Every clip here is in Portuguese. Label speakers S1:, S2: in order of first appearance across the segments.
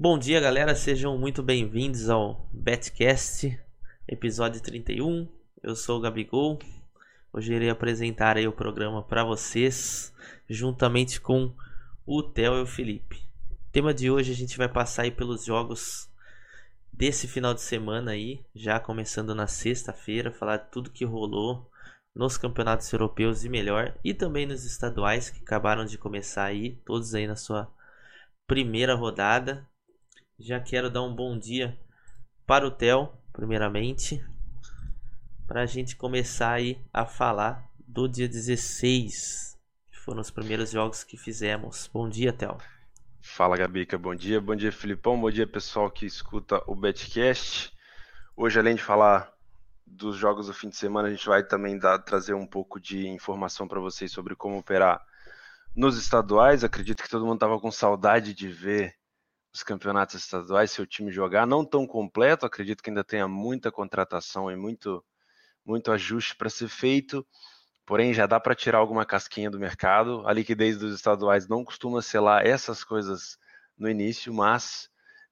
S1: Bom dia, galera, sejam muito bem-vindos ao Betcast, episódio 31. Eu sou o Gabigol. Hoje irei apresentar aí o programa para vocês, juntamente com o Theo e o Felipe. O tema de hoje a gente vai passar aí pelos jogos desse final de semana aí, já começando na sexta-feira, falar de tudo que rolou nos campeonatos europeus e melhor, e também nos estaduais que acabaram de começar aí, todos aí na sua primeira rodada. Já quero dar um bom dia para o Theo, primeiramente, para a gente começar aí a falar do dia 16, que foram os primeiros jogos que fizemos. Bom dia, Theo.
S2: Fala, Gabica, bom dia Filipão, bom dia pessoal que escuta o Betcast. Hoje, além de falar dos jogos do fim de semana, a gente vai também trazer um pouco de informação para vocês sobre como operar nos estaduais. Acredito que todo mundo estava com saudade de ver os campeonatos estaduais, seu time jogar, não tão completo, acredito que ainda tenha muita contratação e muito ajuste para ser feito, porém já dá para tirar alguma casquinha do mercado. A liquidez dos estaduais não costuma ser lá essas coisas no início, mas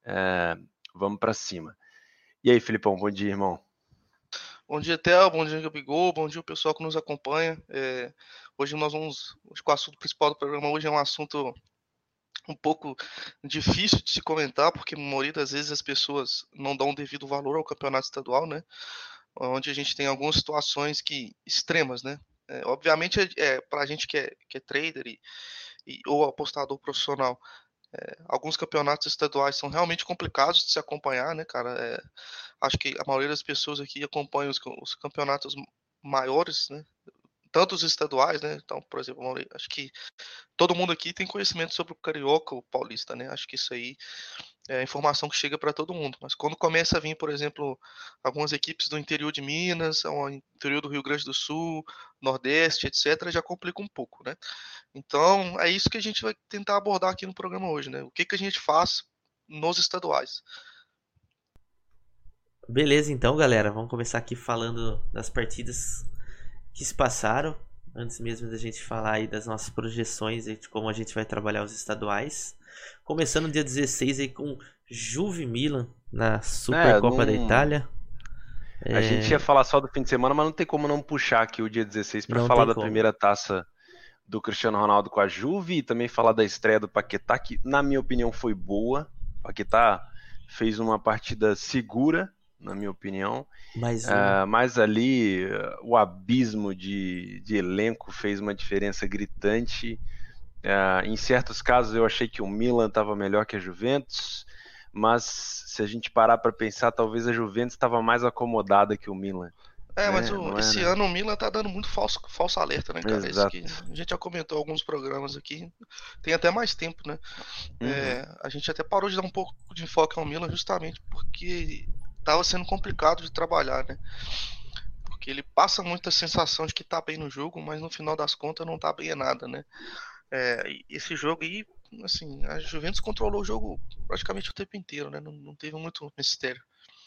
S2: vamos para cima. E aí, Filipão, bom dia, irmão.
S3: Bom dia, Theo, bom dia, Gabigol, bom dia o pessoal que nos acompanha. Hoje nós vamos, acho que o assunto principal do programa hoje é um assunto um pouco difícil de se comentar, porque a maioria das vezes as pessoas não dão o devido valor ao campeonato estadual, né? Onde a gente tem algumas situações extremas, né? Obviamente, para a gente que é trader ou apostador profissional, alguns campeonatos estaduais são realmente complicados de se acompanhar, né, cara? Acho que a maioria das pessoas aqui acompanham os campeonatos maiores, né? Tanto os estaduais, né? Então, por exemplo, acho que todo mundo aqui tem conhecimento sobre o Carioca, o Paulista, né? Acho que isso aí é a informação que chega para todo mundo. Mas quando começa a vir, por exemplo, algumas equipes do interior de Minas, ao interior do Rio Grande do Sul, Nordeste, etc., já complica um pouco, né? Então, é isso que a gente vai tentar abordar aqui no programa hoje, né? O que a gente faz nos estaduais.
S1: Beleza, então, galera, vamos começar aqui falando das partidas que se passaram, antes mesmo da gente falar aí das nossas projeções e de como a gente vai trabalhar os estaduais. Começando no dia 16 aí com Juve Milan na Supercopa da Itália.
S2: A gente ia falar só do fim de semana, mas não tem como não puxar aqui o dia 16 para falar da primeira taça do Cristiano Ronaldo com a Juve e também falar da estreia do Paquetá, que na minha opinião foi boa. O Paquetá fez uma partida segura, na minha opinião, mas ali o abismo de elenco fez uma diferença gritante. Em certos casos eu achei que o Milan estava melhor que a Juventus, mas se a gente parar para pensar, talvez a Juventus estava mais acomodada que o Milan.
S3: Mas esse ano o Milan tá dando muito falso alerta, né, cara?
S2: Exato.
S3: Isso que a gente já comentou em alguns programas aqui, tem até mais tempo, né? A gente até parou de dar um pouco de enfoque ao Milan justamente porque tava sendo complicado de trabalhar, né? Porque ele passa muita sensação de que tá bem no jogo, mas no final das contas não tá bem em nada, né? Esse jogo aí, assim, a Juventus controlou o jogo praticamente o tempo inteiro, né? Não teve muito mistério.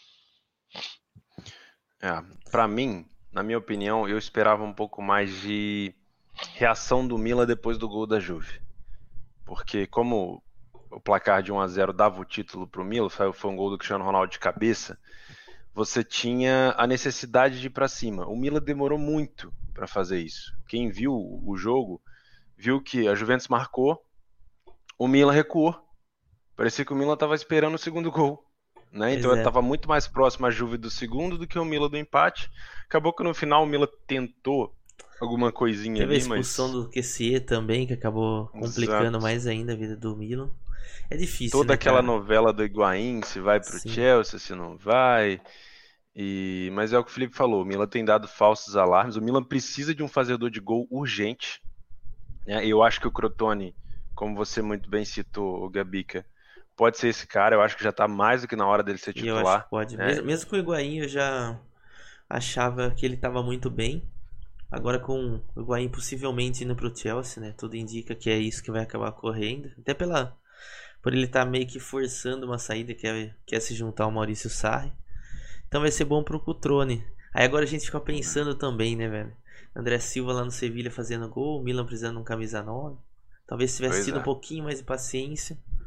S2: Para mim, na minha opinião, eu esperava um pouco mais de reação do Milan depois do gol da Juve. Porque como o placar de 1-0 dava o título para o Milan, foi um gol do Cristiano Ronaldo de cabeça, você tinha a necessidade de ir para cima. O Milan demorou muito para fazer isso. Quem viu o jogo viu que a Juventus marcou, o Milan recuou. Parecia que o Milan estava esperando o segundo gol. Né? Então estava muito mais próximo a Juve do segundo do que o Milan do empate. Acabou que no final o Milan tentou alguma coisinha ali,
S1: mas... Teve a expulsão do Kessié também, que acabou complicando mais ainda a vida do Milan. É difícil,
S2: toda
S1: né,
S2: aquela
S1: cara?
S2: novela do Higuaín, se vai pro Chelsea, se não vai. Mas é o que o Felipe falou, o Milan tem dado falsos alarmes. O Milan precisa de um fazedor de gol urgente. Né? Eu acho que o Crotone, como você muito bem citou, o Gabica, pode ser esse cara. Eu acho que já tá mais do que na hora dele ser titular.
S1: Eu acho que pode. Né? Mesmo com o Higuaín, eu já achava que ele tava muito bem. Agora com o Higuaín possivelmente indo pro Chelsea, né? Tudo indica que é isso que vai acabar ocorrendo. Até por ele estar meio que forçando uma saída, que é se juntar ao Maurício Sarri. Então vai ser bom pro Cutrone. Aí agora a gente fica pensando também, né, velho? André Silva lá no Sevilha fazendo gol, o Milan precisando de um camisa 9. Talvez se tivesse tido um pouquinho mais de paciência,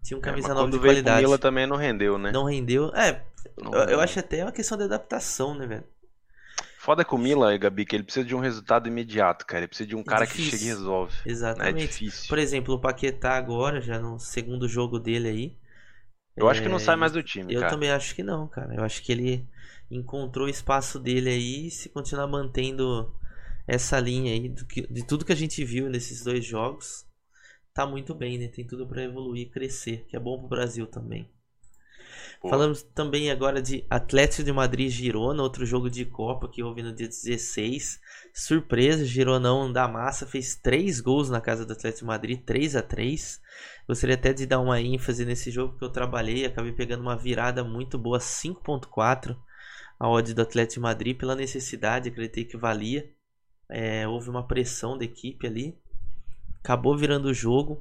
S1: Tinha um
S2: Mas
S1: camisa 9
S2: quando
S1: de
S2: veio pro
S1: qualidade.
S2: Milan também não rendeu, né?
S1: Não rendeu.
S2: Não
S1: Eu
S2: rendeu.
S1: acho até uma questão de adaptação, né, velho?
S2: Foda com o Milan, Gabi, que ele precisa de um resultado imediato, cara. Ele precisa de um cara que
S1: Difícil.
S2: chegue e resolve. Né? É
S1: Exatamente.
S2: difícil.
S1: Por exemplo, o Paquetá agora, já no segundo jogo dele aí.
S2: Eu acho que não sai mais do time,
S1: Eu
S2: cara.
S1: também acho que não, cara. Eu acho que ele encontrou o espaço dele aí, e se continuar mantendo essa linha aí de tudo que a gente viu nesses 2 jogos, tá muito bem, né? Tem tudo pra evoluir e crescer, que é bom pro Brasil também.
S2: Pô.
S1: Falamos também agora de Atlético de Madrid e Girona, outro jogo de Copa que houve no dia 16. Surpresa, Gironão da massa fez 3 gols na casa do Atlético de Madrid, 3-3. Gostaria até de dar uma ênfase nesse jogo porque eu trabalhei, acabei pegando uma virada muito boa, 5.4 a odd do Atlético de Madrid pela necessidade, acreditei que valia. Houve uma pressão da equipe ali, acabou virando o jogo,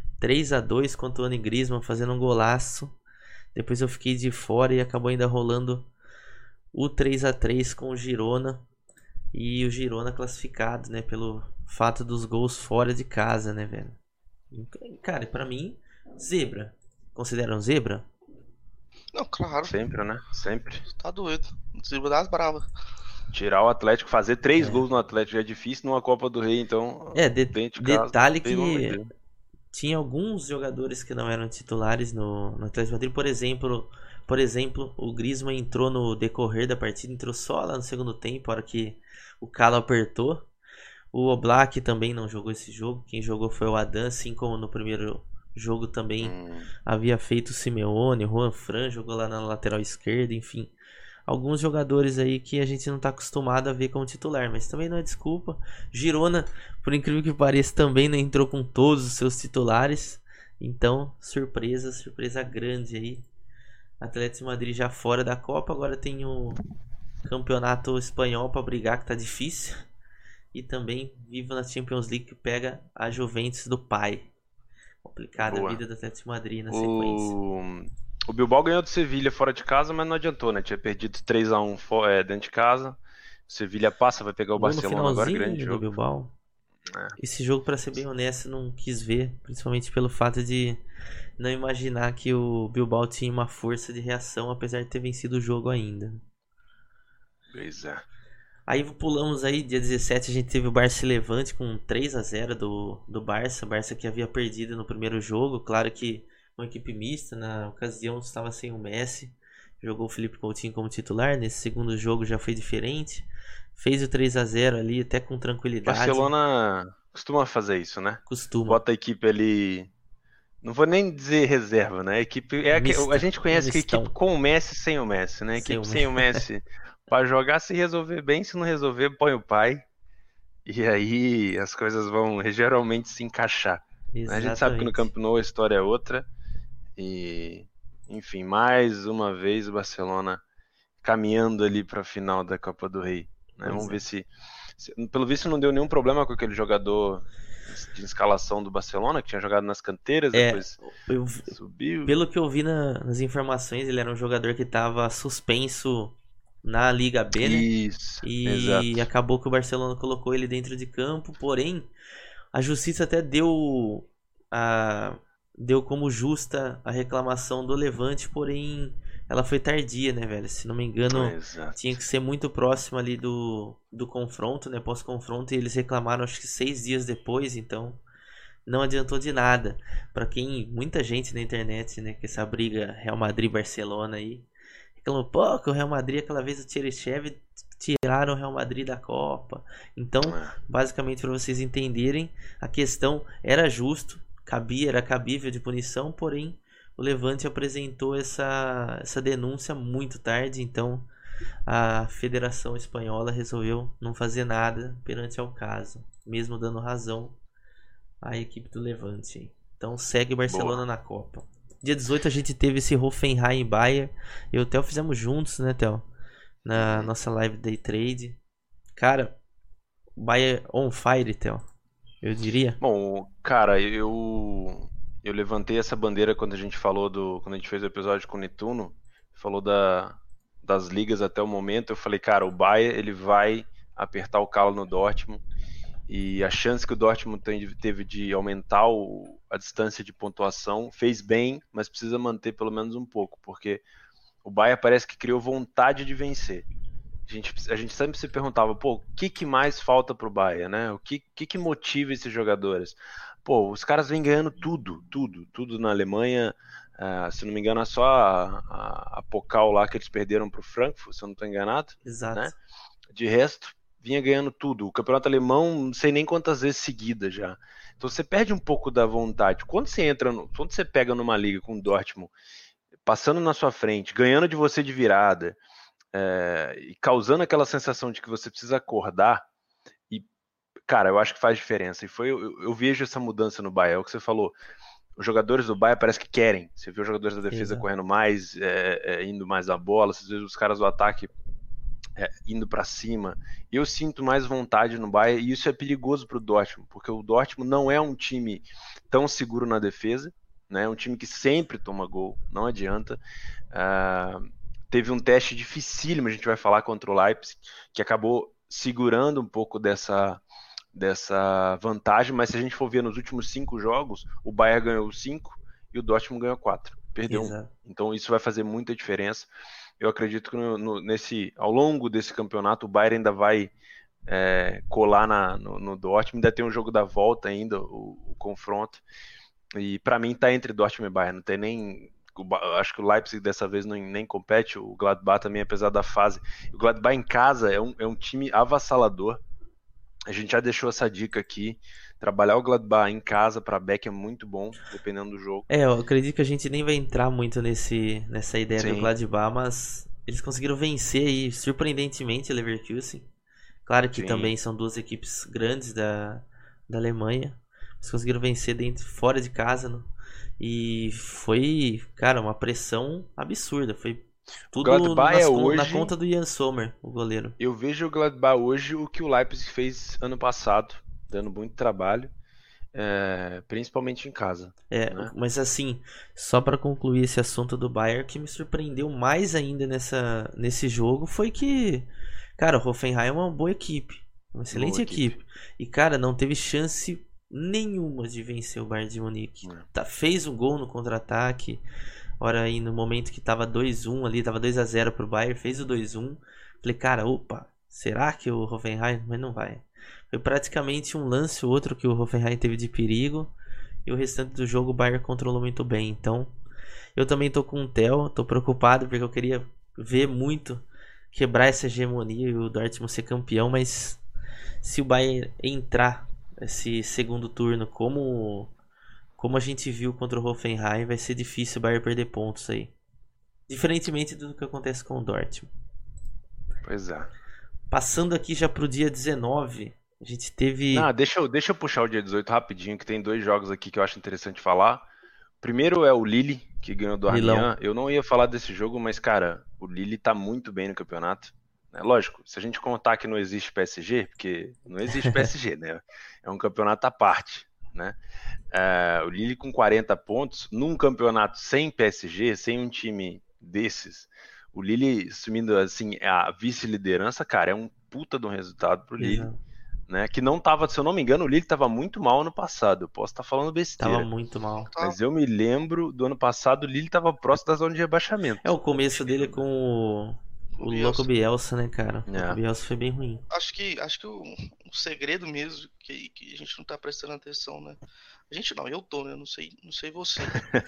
S1: 3-2 com o Antoine Griezmann fazendo um golaço. Depois eu fiquei de fora e acabou ainda rolando o 3-3 com o Girona. E o Girona classificado, né? Pelo fato dos gols fora de casa, né, velho? Cara, pra mim, zebra. Consideram zebra?
S3: Não, claro.
S2: Sempre, né? Sempre.
S3: Tá doido. Zebra das bravas.
S2: Tirar o Atlético, fazer 3 gols no Atlético já é difícil numa Copa do Rei, então. Dentro de casa,
S1: detalhe que tinha alguns jogadores que não eram titulares no Atlético de Madrid. Por exemplo, o Griezmann entrou no decorrer da partida, entrou só lá no segundo tempo, a hora que o calo apertou. O Oblak também não jogou esse jogo. Quem jogou foi o Adam, assim como no primeiro jogo também havia feito o Simeone. O Juan Fran jogou lá na lateral esquerda, enfim. Alguns jogadores aí que a gente não está acostumado a ver como titular, mas também não é desculpa. Girona, por incrível que pareça, também não entrou com todos os seus titulares. Então, surpresa grande aí. Atlético de Madrid já fora da Copa, agora tem o Campeonato Espanhol para brigar, que tá difícil. E também vivo na Champions League, que pega a Juventus do pai. Complicada a vida do Atlético de Madrid na sequência.
S2: O Bilbao ganhou do Sevilha fora de casa, mas não adiantou, né? Tinha perdido 3-1 dentro de casa. O Sevilha passa, vai pegar o Barcelona agora, grande jogo.
S1: Do Bilbao. Esse jogo, pra ser bem honesto, não quis ver, principalmente pelo fato de não imaginar que o Bilbao tinha uma força de reação, apesar de ter vencido o jogo ainda.
S2: Pois é.
S1: Aí pulamos aí, dia 17 a gente teve o Barça Levante com 3-0 do Barça. O Barça que havia perdido no primeiro jogo, claro que uma equipe mista, na ocasião estava sem o Messi, jogou o Felipe Coutinho como titular. Nesse segundo jogo já foi diferente, fez o 3-0 ali até com tranquilidade.
S2: Barcelona costuma fazer isso, né?
S1: Costuma.
S2: Bota a equipe ali, não vou nem dizer reserva, né? A equipe a gente conhece que a equipe com o Messi e sem o Messi, né? A equipe sem o Messi para jogar, se resolver bem, se não resolver, põe o pai. E aí as coisas vão geralmente se encaixar. Exatamente. A gente sabe que no Camp Nou a história é outra. E, enfim, mais uma vez o Barcelona caminhando ali para a final da Copa do Rei, né? Vamos ver se pelo visto não deu nenhum problema com aquele jogador de escalação do Barcelona que tinha jogado nas canteiras, depois subiu.
S1: Pelo que eu vi nas informações, ele era um jogador que estava suspenso na Liga B, né?
S2: Isso,
S1: e
S2: exato.
S1: Acabou que o Barcelona colocou ele dentro de campo, porém a justiça até deu como justa a reclamação do Levante, porém ela foi tardia, né, velho? Se não me engano, tinha que ser muito próximo ali do confronto, né? Pós-confronto, e eles reclamaram acho que 6 dias depois, então não adiantou de nada. Pra quem, muita gente na internet, né, que essa briga Real Madrid-Barcelona aí, reclamou, pô, que o Real Madrid aquela vez o Tcherechev tiraram o Real Madrid da Copa. Então, basicamente, para vocês entenderem, a questão era justo, era cabível de punição, porém o Levante apresentou essa denúncia muito tarde, então a Federação Espanhola resolveu não fazer nada perante ao caso, mesmo dando razão à equipe do Levante. Então segue o Barcelona na Copa. Dia 18 a gente teve esse Hoffenheim e Bayern, eu e o Theo fizemos juntos, né, Theo? Na nossa live Day Trade. Cara, Bayern on fire, Theo, eu diria.
S2: Bom, cara, eu levantei essa bandeira quando a gente fez o episódio com o Netuno, falou das ligas até o momento. Eu falei, cara, o Bayern ele vai apertar o calo no Dortmund e a chance que o Dortmund teve de aumentar a distância de pontuação fez bem, mas precisa manter pelo menos um pouco, porque o Bayern parece que criou vontade de vencer. A gente sempre se perguntava, pô, o que mais falta pro Bayern, né? O que motiva esses jogadores? Pô, os caras vêm ganhando tudo na Alemanha. Se não me engano, é só a Pokal lá que eles perderam pro Frankfurt, se eu não estou enganado.
S1: Exato.
S2: Né? De resto, vinha ganhando tudo. O campeonato alemão, não sei nem quantas vezes seguidas já. Então você perde um pouco da vontade. Quando você pega numa liga com o Dortmund, passando na sua frente, ganhando de você de virada, e causando aquela sensação de que você precisa acordar, e, cara, eu acho que faz diferença. E eu vejo essa mudança no Bayern, é o que você falou. Os jogadores do Bayern parece que querem. Você vê os jogadores da defesa correndo mais, indo mais a bola, você vê os caras do ataque indo para cima. Eu sinto mais vontade no Bayern, e isso é perigoso para o Dortmund, porque o Dortmund não é um time tão seguro na defesa, né? É um time que sempre toma gol, não adianta. Teve um teste dificílimo, a gente vai falar, contra o Leipzig, que acabou segurando um pouco dessa vantagem, mas se a gente for ver nos últimos 5 jogos, o Bayern ganhou 5 e o Dortmund ganhou 4, perdeu 1. Então isso vai fazer muita diferença. Eu acredito que ao longo desse campeonato o Bayern ainda vai colar no Dortmund, ainda tem um jogo da volta ainda, o confronto, e para mim tá entre Dortmund e Bayern, não tem nem... Acho que o Leipzig dessa vez nem compete, o Gladbach também, apesar da fase. O Gladbach em casa é um time avassalador. A gente já deixou essa dica aqui. Trabalhar o Gladbach em casa para Beck é muito bom, dependendo do jogo.
S1: Eu acredito que a gente nem vai entrar muito nessa ideia do Gladbach, mas eles conseguiram vencer aí, surpreendentemente, o Leverkusen. Claro que também são duas equipes grandes da Alemanha. Eles conseguiram vencer fora de casa, e foi, cara, uma pressão absurda. Foi tudo na conta do Jan Sommer, o goleiro.
S2: Eu vejo o Gladbach hoje o que o Leipzig fez ano passado, dando muito trabalho, principalmente em casa.
S1: Né? Mas assim, só para concluir esse assunto do Bayern, que me surpreendeu mais ainda nesse jogo foi que, cara, o Hoffenheim é uma boa equipe, uma excelente equipe. E, cara, não teve chance nenhuma de vencer o Bayern de Munique. Fez um gol no contra-ataque. Ora, aí no momento que tava 2-1 ali, tava 2-0 pro Bayern, fez o 2-1. Falei, cara, opa, será que o Hoffenheim? Mas não vai. Foi praticamente um lance ou outro que o Hoffenheim teve de perigo, e o restante do jogo o Bayern controlou muito bem. Então, eu também tô com o Theo, tô preocupado porque eu queria ver muito quebrar essa hegemonia e o Dortmund ser campeão, mas se o Bayern entrar esse segundo turno como a gente viu contra o Hoffenheim, vai ser difícil o Bayern perder pontos aí. Diferentemente do que acontece com o Dortmund.
S2: Pois é.
S1: Passando aqui já pro dia 19, a gente teve...
S2: Deixa eu puxar o dia 18 rapidinho, que tem 2 jogos aqui que eu acho interessante falar. Primeiro é o Lille, que ganhou do Amiens. Eu não ia falar desse jogo, mas, cara, o Lille tá muito bem no campeonato. Lógico, se a gente contar que não existe PSG, porque não existe PSG, né? É um campeonato à parte, né? O Lille com 40 pontos, num campeonato sem PSG, sem um time desses, o Lille assumindo assim a vice-liderança, cara, é um puta de um resultado pro Lille, né? Que não tava, se eu não me engano, o Lille tava muito mal ano passado. Eu posso estar falando besteira.
S1: Tava muito mal.
S2: Mas eu me lembro do ano passado, o Lille tava próximo da zona de rebaixamento.
S1: O começo dele com o louco Bielsa, né, cara? O Bielsa foi bem ruim.
S3: Acho que o segredo mesmo que a gente não tá prestando atenção, né? A gente não, eu tô, né? Não sei você.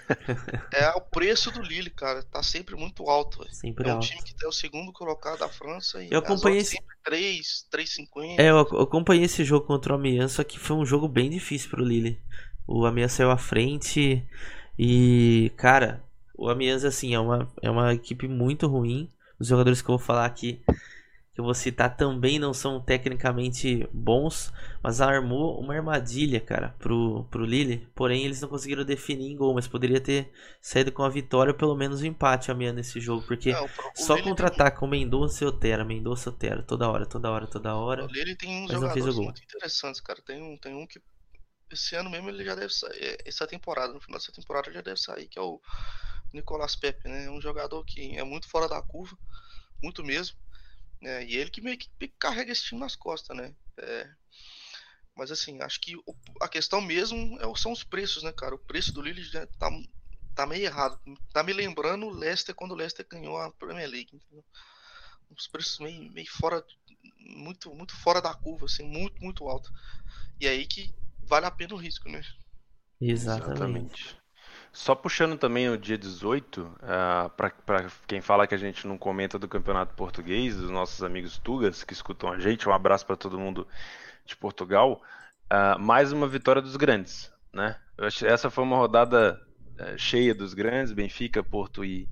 S3: É o preço do Lille, cara. Tá sempre muito alto.
S1: Sempre
S3: alto.
S1: Um
S3: time que é o segundo colocado da França e
S1: eu acompanhei
S3: sempre 3,50.
S1: Eu acompanhei esse jogo contra o Amiens, só que foi um jogo bem difícil pro Lille. O Amiens saiu à frente e, cara, o Amiens, assim, é uma equipe muito ruim. Os jogadores que eu vou falar aqui, que eu vou citar, também não são tecnicamente bons, mas armou uma armadilha, cara, pro Lille. Porém, eles não conseguiram definir em gol, mas poderia ter saído com a vitória ou pelo menos o empate a meia nesse jogo, porque só contra-ataque com Mendonça e Otero, toda hora.
S3: O Lille tem uns jogadores muito interessantes, cara. Tem um que esse ano mesmo ele já deve sair, no final dessa temporada já deve sair, que é o Nicolas Pepe, né? É um jogador que é muito fora da curva, muito mesmo. E ele que meio que carrega esse time nas costas, né? Mas assim, acho que a questão mesmo são os preços, né, cara? O preço do Lille já tá meio errado. Tá me lembrando o Leicester quando o Leicester ganhou a Premier League, entendeu? Os preços meio fora, muito fora da curva, assim, muito alto. E aí que vale a pena o risco, né?
S1: Exatamente.
S2: Só puxando também o dia 18, para quem fala que a gente não comenta do Campeonato Português, dos nossos amigos Tugas que escutam a gente, um abraço para todo mundo de Portugal. Mais uma vitória dos grandes, né? Eu acho que essa foi uma rodada cheia dos grandes, Benfica, Porto e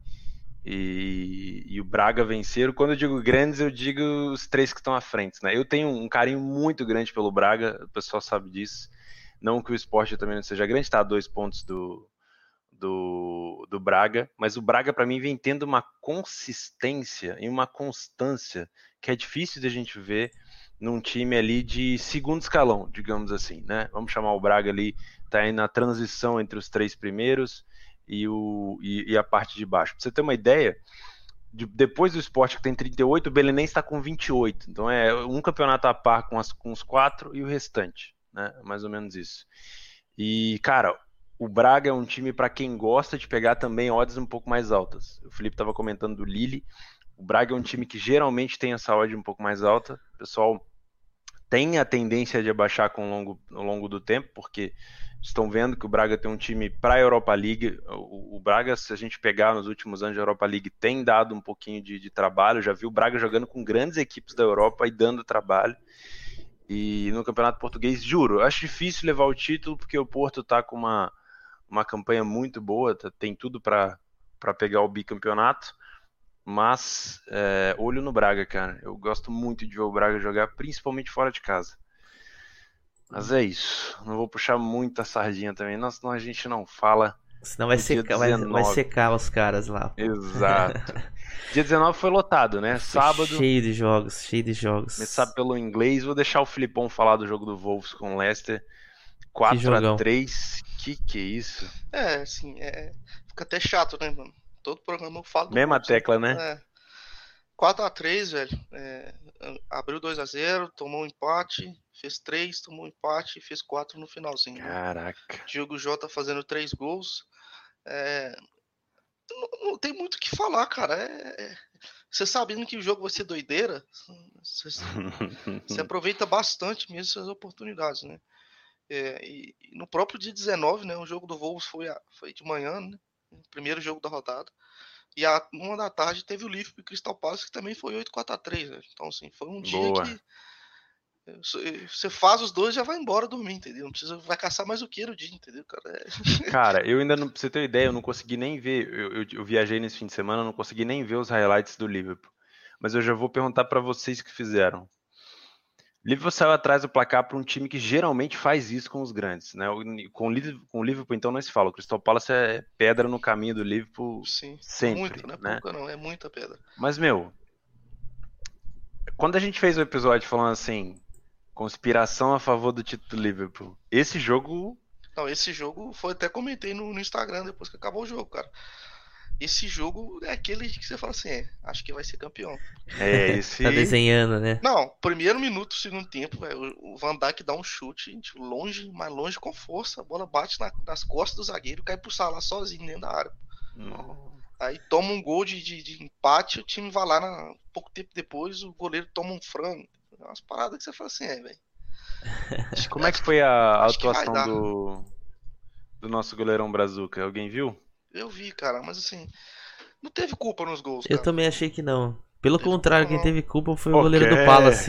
S2: o Braga venceram. Quando eu digo grandes, eu digo os três que estão à frente, né? Eu tenho um carinho muito grande pelo Braga, o pessoal sabe disso. Não que o Sport também não seja grande, está a 2 pontos do Braga, mas o Braga para mim vem tendo uma consistência e uma constância que é difícil de a gente ver num time ali de segundo escalão, digamos assim, né? Vamos chamar o Braga ali, tá aí na transição entre os 3 primeiros e a parte de baixo. Pra você ter uma ideia, depois do Sport que tem 38, o Belenenses está com 28. Então é um campeonato a par com os 4 e o restante, né? Mais ou menos isso. E, cara, o Braga é um time para quem gosta de pegar também odds um pouco mais altas. O Felipe estava comentando do Lille. O Braga é um time que geralmente tem essa odd um pouco mais alta. O pessoal tem a tendência de abaixar ao longo do tempo, porque estão vendo que o Braga tem um time para a Europa League. O Braga, se a gente pegar nos últimos anos de Europa League, tem dado um pouquinho de trabalho. Já vi o Braga jogando com grandes equipes da Europa e dando trabalho. E no Campeonato Português, juro, acho difícil levar o título, porque o Porto está com uma campanha muito boa, tem tudo para pegar o bicampeonato, mas olho no Braga, cara. Eu gosto muito de ver o Braga jogar, principalmente fora de casa. Mas é isso. Não vou puxar muita sardinha também, senão a gente não fala.
S1: Senão vai secar os caras lá. Pô.
S2: Exato. Dia 19 foi lotado, né? Sábado.
S1: Cheio de jogos.
S2: Começar pelo inglês. Vou deixar o Filipão falar do jogo do Wolves com o Leicester. 4-3. Que é isso?
S3: Assim, fica até chato, né, mano? Todo programa eu falo do
S2: Mesma
S3: Wolves,
S2: tecla, né?
S3: 4-3, velho. Abriu 2-0, tomou um empate, fez 3, tomou um empate e fez 4 no finalzinho.
S2: Caraca.
S3: Né? Diogo Jota fazendo 3 gols. Não tem muito o que falar, cara. Você sabendo que o jogo vai ser doideira, você aproveita bastante mesmo essas oportunidades, né? E no próprio dia 19, né, o jogo do Wolves foi de manhã, né, o primeiro jogo da rodada. E 1 da tarde teve o Liverpool e Crystal Palace, que também foi 8-4-3, né? Então, assim, foi um dia que você faz os dois e já vai embora dormir, entendeu? Não precisa, vai caçar mais o que no dia, entendeu, cara?
S2: Cara, eu ainda não, pra você ter uma ideia, eu não consegui nem ver, eu viajei nesse fim de semana, não consegui nem ver os highlights do Liverpool. Mas eu já vou perguntar para vocês que fizeram. Liverpool saiu atrás do placar para um time que geralmente faz isso com os grandes, né? Com o Liverpool, então, não se fala. O Crystal Palace é pedra no caminho do Liverpool. Sim, sempre.
S3: Muito, né? Pouca não, é muita pedra.
S2: Mas, meu, quando a gente fez o episódio falando assim, conspiração a favor do título do Liverpool, esse jogo...
S3: Não, esse jogo foi, até comentei no Instagram depois que acabou o jogo, cara. Esse jogo é aquele que você fala assim, acho que vai ser campeão.
S2: Esse...
S1: Tá desenhando, né?
S3: Não, primeiro minuto, segundo tempo, véio, o Van Dijk dá um chute longe, mas longe com força. A bola bate nas costas do zagueiro, cai pro Salah sozinho dentro da área. Aí toma um gol de empate, o time vai lá, pouco tempo depois, o goleiro toma um frango. É umas paradas que você fala assim, velho.
S2: Como é que foi a atuação do nosso goleirão Brazuca? Alguém viu?
S3: Eu vi, cara, mas assim, não teve culpa nos gols,
S1: Eu
S3: cara.
S1: também achei que não. Pelo contrário, quem teve culpa foi o goleiro do Palace.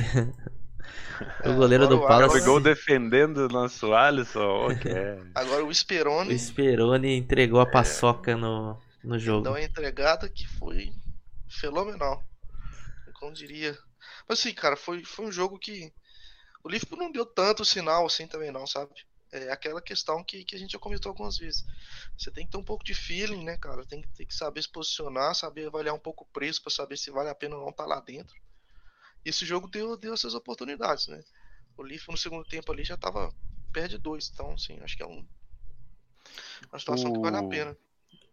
S1: O goleiro do Palace.
S2: Ficou defendendo o nosso Alisson.
S3: Agora o Speroni.
S1: O Speroni entregou a paçoca no jogo.
S3: Deu uma entregada que foi fenomenal. Como diria. Mas assim, cara, foi um jogo que o Liverpool não deu tanto sinal assim também não, sabe? É aquela questão que a gente já comentou algumas vezes. Você tem que ter um pouco de feeling, né, cara? Tem que saber se posicionar, saber avaliar um pouco o preço para saber se vale a pena ou não estar lá dentro. E esse jogo deu essas oportunidades, né? O Liverpool no segundo tempo ali já estava perto de 2, então, assim, acho que é uma situação que vale a pena.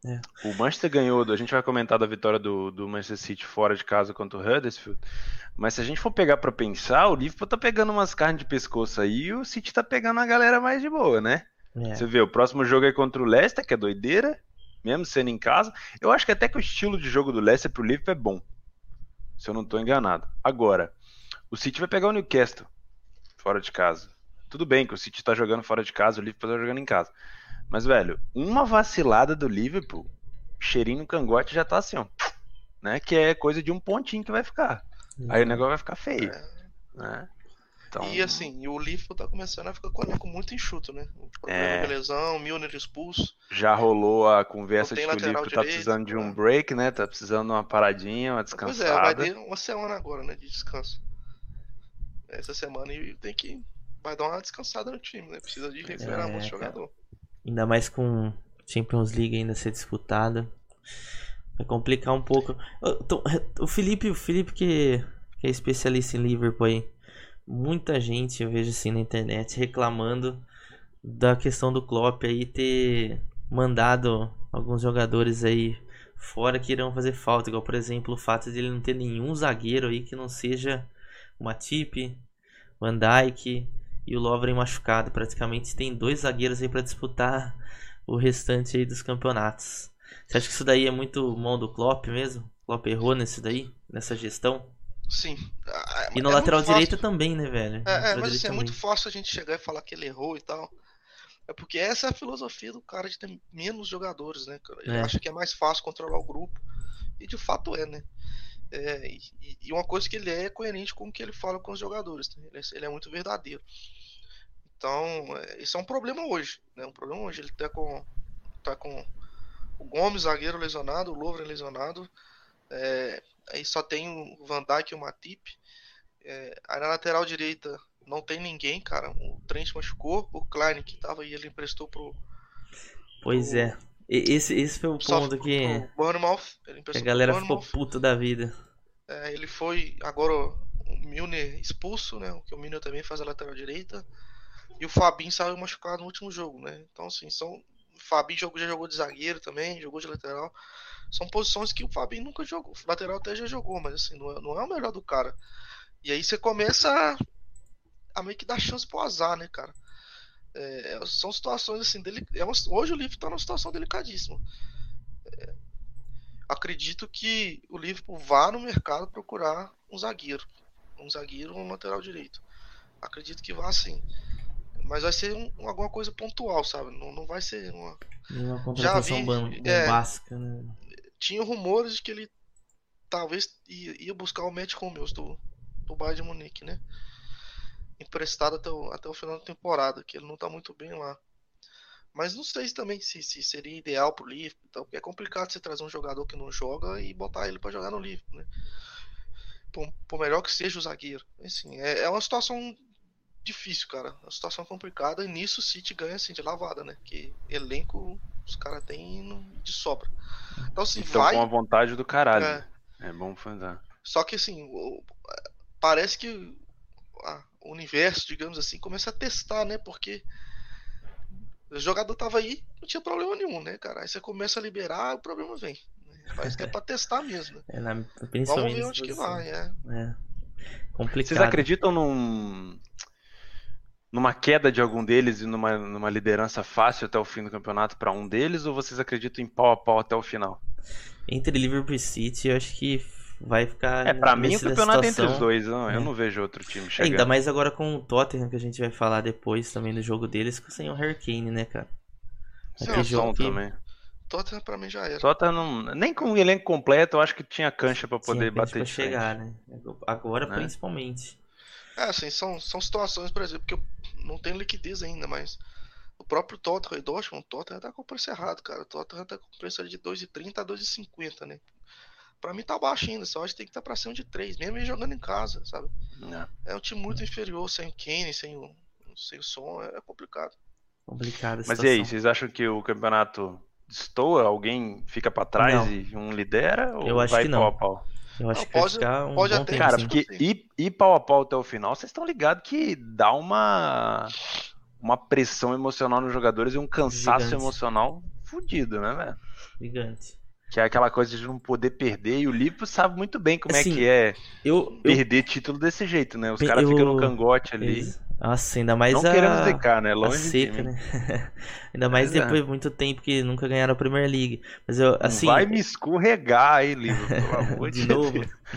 S2: O Manchester ganhou, a gente vai comentar da vitória do Manchester City fora de casa contra o Huddersfield, mas se a gente for pegar pra pensar, o Liverpool tá pegando umas carnes de pescoço aí e o City tá pegando a galera mais de boa, né? Você vê, o próximo jogo é contra o Leicester, que é doideira, mesmo sendo em casa. Eu acho que até que o estilo de jogo do Leicester pro Liverpool é bom, se eu não tô enganado. Agora, o City vai pegar o Newcastle fora de casa. Tudo bem que o City tá jogando fora de casa, o Liverpool tá jogando em casa. Mas, velho, uma vacilada do Liverpool, cheirinho no cangote já tá assim, ó. Né? Que é coisa de um pontinho que vai ficar. Aí o negócio vai ficar feio. Né? Então...
S3: E assim, o Liverpool tá começando a ficar com o elenco muito enxuto, né? O problema de lesão, o Milner expulso.
S2: Já rolou a conversa de que o
S3: lateral
S2: Liverpool tá precisando de um break, né? Tá precisando de uma paradinha, uma descansada.
S3: Pois vai ter uma semana agora, né? De descanso. Essa semana e vai dar uma descansada no time, né? Precisa de recuperar muito jogador.
S1: Ainda mais com Champions League ainda ser disputada. Vai complicar um pouco. O Felipe que é especialista em Liverpool aí. Muita gente, eu vejo assim na internet, reclamando da questão do Klopp aí ter mandado alguns jogadores aí fora que irão fazer falta. Igual, por exemplo, o fato de ele não ter nenhum zagueiro aí que não seja o Matip, Van Dijk e o Lovren machucado. Praticamente tem 2 zagueiros aí para disputar o restante aí dos campeonatos. Você acha que isso daí é muito mão do Klopp mesmo? O Klopp errou nesse daí, nessa gestão?
S3: Sim.
S1: E no lateral direito também, né, velho?
S3: Mas assim, é muito fácil a gente chegar e falar que ele errou e tal. É porque essa é a filosofia do cara de ter menos jogadores, né, cara? Ele acha que é mais fácil controlar o grupo. E de fato é, né? E uma coisa que ele é coerente com o que ele fala com os jogadores, né? Ele é muito verdadeiro. Então, isso é um problema hoje, né? Ele tá com o Gomes, zagueiro, lesionado, o Lovren lesionado. Aí só tem o Van Dijk e o Matip. Aí na lateral direita não tem ninguém, cara. O Trent machucou, o Klein que tava aí, ele emprestou pro...
S1: Pois é. Esse foi o ponto que
S3: Bournemouth,
S1: a galera ficou puta da vida.
S3: Ele foi, agora o Milner expulso, né? O Milner também faz a lateral direita. E o Fabinho saiu machucado no último jogo, né? Então assim, o Fabinho já jogou de zagueiro também, jogou de lateral. São posições que o Fabinho nunca jogou. O lateral até já jogou, mas assim, não é o melhor do cara. E aí você começa a meio que dar chance pro azar, né, cara? São situações assim, hoje o Liverpool tá numa situação delicadíssima. Acredito que o Liverpool vá no mercado procurar um zagueiro ou um lateral direito. Acredito que vá sim. Mas vai ser alguma coisa pontual, sabe? Não vai ser uma
S1: contratação bombástica, né?
S3: Tinha rumores de que ele talvez ia buscar o Matt Hummels do Bayern de Munique, né? Emprestado até o final da temporada, que ele não tá muito bem lá. Mas não sei também se seria ideal pro Liverpool, então, porque é complicado você trazer um jogador que não joga e botar ele para jogar no Liverpool, né? Por melhor que seja o zagueiro. Assim, é uma situação difícil, cara. Uma situação complicada, e nisso o City ganha assim de lavada, né? Que elenco os caras têm de sobra. Então, assim,
S2: com a vontade do caralho. É bom fazer.
S3: Só que assim, parece que o universo, digamos assim, começa a testar, né? Porque o jogador tava aí, não tinha problema nenhum, né, cara? Aí você começa a liberar, o problema vem. Parece que é pra testar mesmo, né? Vamos ver onde que vai,
S1: complicado.
S2: Vocês acreditam numa queda de algum deles e numa liderança fácil até o fim do campeonato para um deles, ou vocês acreditam em pau a pau até o final?
S1: Entre Liverpool e City, eu acho que vai ficar...
S2: pra mim o campeonato é entre os dois, eu não vejo outro time chegando.
S1: Ainda mais agora com o Tottenham, que a gente vai falar depois também do jogo deles, sem o Harry Kane, né, cara?
S2: Também.
S3: Tottenham pra mim já era.
S2: Tottenham, nem com o elenco completo, eu acho que tinha cancha pra poder bater
S1: pra chegar, né? Agora,
S2: né?
S1: Principalmente.
S3: Assim, são situações, por exemplo, que eu não tenho liquidez ainda, mas o próprio Tottenham e Dortmund, o Tottenham tá com o preço errado, cara. O Tottenham tá com o preço de 2,30 a 2,50, né? Pra mim tá baixo ainda, só acho que tem que estar pra cima de 3, mesmo ele jogando em casa, sabe? É um time muito inferior, sem o Kane, sem o som, é complicado.
S2: Mas e aí, vocês acham que o campeonato destoa? Alguém fica pra trás e um lidera? Ou
S1: eu acho
S2: vai
S1: que não.
S2: pau a pau?
S1: Eu acho que pode ficar um
S3: pode
S1: bom
S3: até,
S1: tempo,
S2: cara,
S1: assim.
S2: porque ir pau a pau até o final, vocês estão ligados que dá uma pressão emocional nos jogadores e um cansaço emocional fudido, né, velho?
S1: Gigante.
S2: Que é aquela coisa de não poder perder, e o Liverpool sabe muito bem como
S1: Assim,
S2: é que é
S1: eu
S2: perder título desse jeito, né? Os caras ficam no cangote ali.
S1: Nossa, ainda mais
S2: não queremos zicar, né?
S1: a
S2: Longe
S1: seca,
S2: de mim.
S1: né? Ainda mais depois de muito tempo que nunca ganharam a Premier League. Mas eu, assim,
S2: vai me escorregar aí, Liverpool, pelo amor
S1: de novo.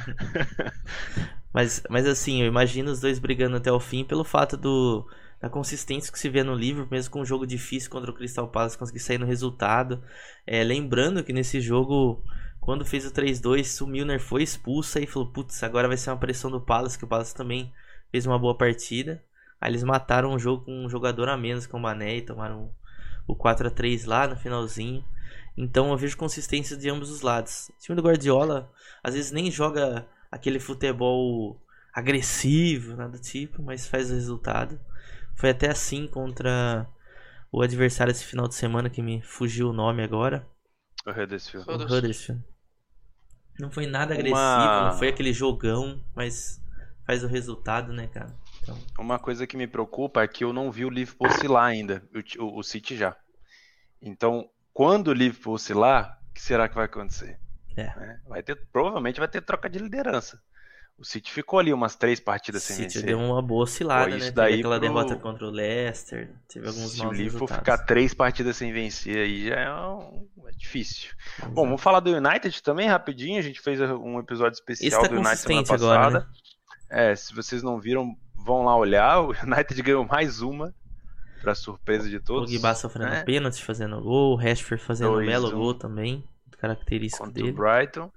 S1: mas assim, eu imagino os dois brigando até o fim pelo fato da consistência que se vê no Liverpool, mesmo com um jogo difícil contra o Crystal Palace, conseguir sair no resultado. Lembrando que nesse jogo, quando fez o 3-2, o Milner foi expulso e falou, putz, agora vai ser uma pressão do Palace, que o Palace também fez uma boa partida. Aí eles mataram o jogo com um jogador a menos, com o Mané, e tomaram o 4-3 lá no finalzinho. Então eu vejo consistência de ambos os lados. O time do Guardiola às vezes nem joga aquele futebol agressivo, nada do tipo, mas faz o resultado. Foi até assim contra o adversário esse final de semana, que me fugiu o nome agora.
S2: O
S1: Huddersfield. Não foi nada agressivo, não foi aquele jogão, mas faz o resultado, né, cara? Então...
S2: Uma coisa que me preocupa é que eu não vi o Liverpool oscilar ainda, o City já. Então, quando o Liverpool oscilar, o que será que vai acontecer? Provavelmente vai ter troca de liderança. O City ficou ali umas 3 partidas sem vencer.
S1: O City deu uma boa oscilada, né? Teve aquela derrota contra o Leicester, teve alguns maus resultados. Se o Liverpool
S2: ficar 3 partidas sem vencer aí já é difícil. Exato. Bom, vamos falar do United também rapidinho. A gente fez um episódio especial do United semana passada. Agora, né? Se vocês não viram, vão lá olhar. O United ganhou mais uma, pra surpresa de todos.
S1: O Pogba sofrendo pênalti, fazendo gol. O Rashford fazendo um belo gol também, característico
S2: contra
S1: dele.
S2: O Brighton.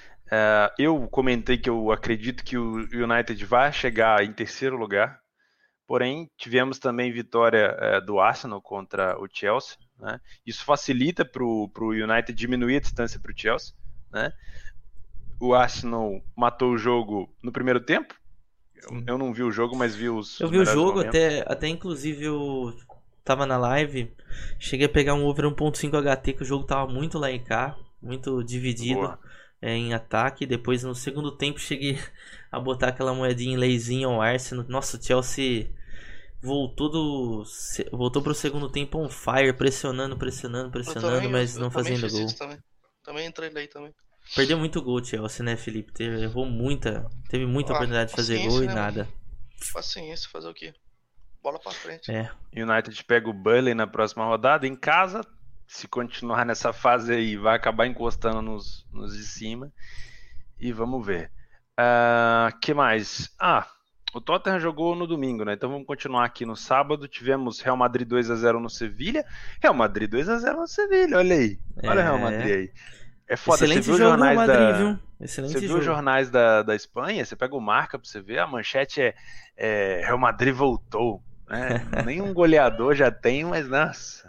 S2: Eu comentei que eu acredito que o United vai chegar em terceiro lugar, porém tivemos também vitória do Arsenal contra o Chelsea, né? Isso facilita para o United diminuir a distância para o Chelsea, né? O Arsenal matou o jogo no primeiro tempo. Eu não vi o jogo, mas vi os
S1: Eu vi o jogo, até inclusive eu tava na live, cheguei a pegar um over 1.5 HT, que o jogo tava muito lá em cá, muito dividido. Boa. Em ataque. Depois no segundo tempo cheguei a botar aquela moedinha em leizinho ao Arsenal. Nossa, o Chelsea voltou pro segundo tempo on fire, pressionando, mas não fazendo gol.
S3: Também entrei daí também.
S1: Perdeu muito gol o Chelsea, né, Felipe? Teve muita oportunidade de fazer gol e nada.
S3: Paciência, fazer o quê? Bola pra frente.
S2: United pega o Burnley na próxima rodada em casa. Se continuar nessa fase aí, vai acabar encostando nos de cima. E vamos ver. Que mais? O Tottenham jogou no domingo, né? Então vamos continuar aqui no sábado. Tivemos Real Madrid 2-0 no Sevilha. Real Madrid 2-0 no Sevilha, olha aí. Olha o Real Madrid aí. É foda.
S1: Excelente você viu jogo jornais Madrid, viu? Excelente
S2: você viu os jornais da Espanha? Você pega o Marca pra você ver. A manchete é Real Madrid voltou. Né? Nenhum goleador já tem, mas nossa...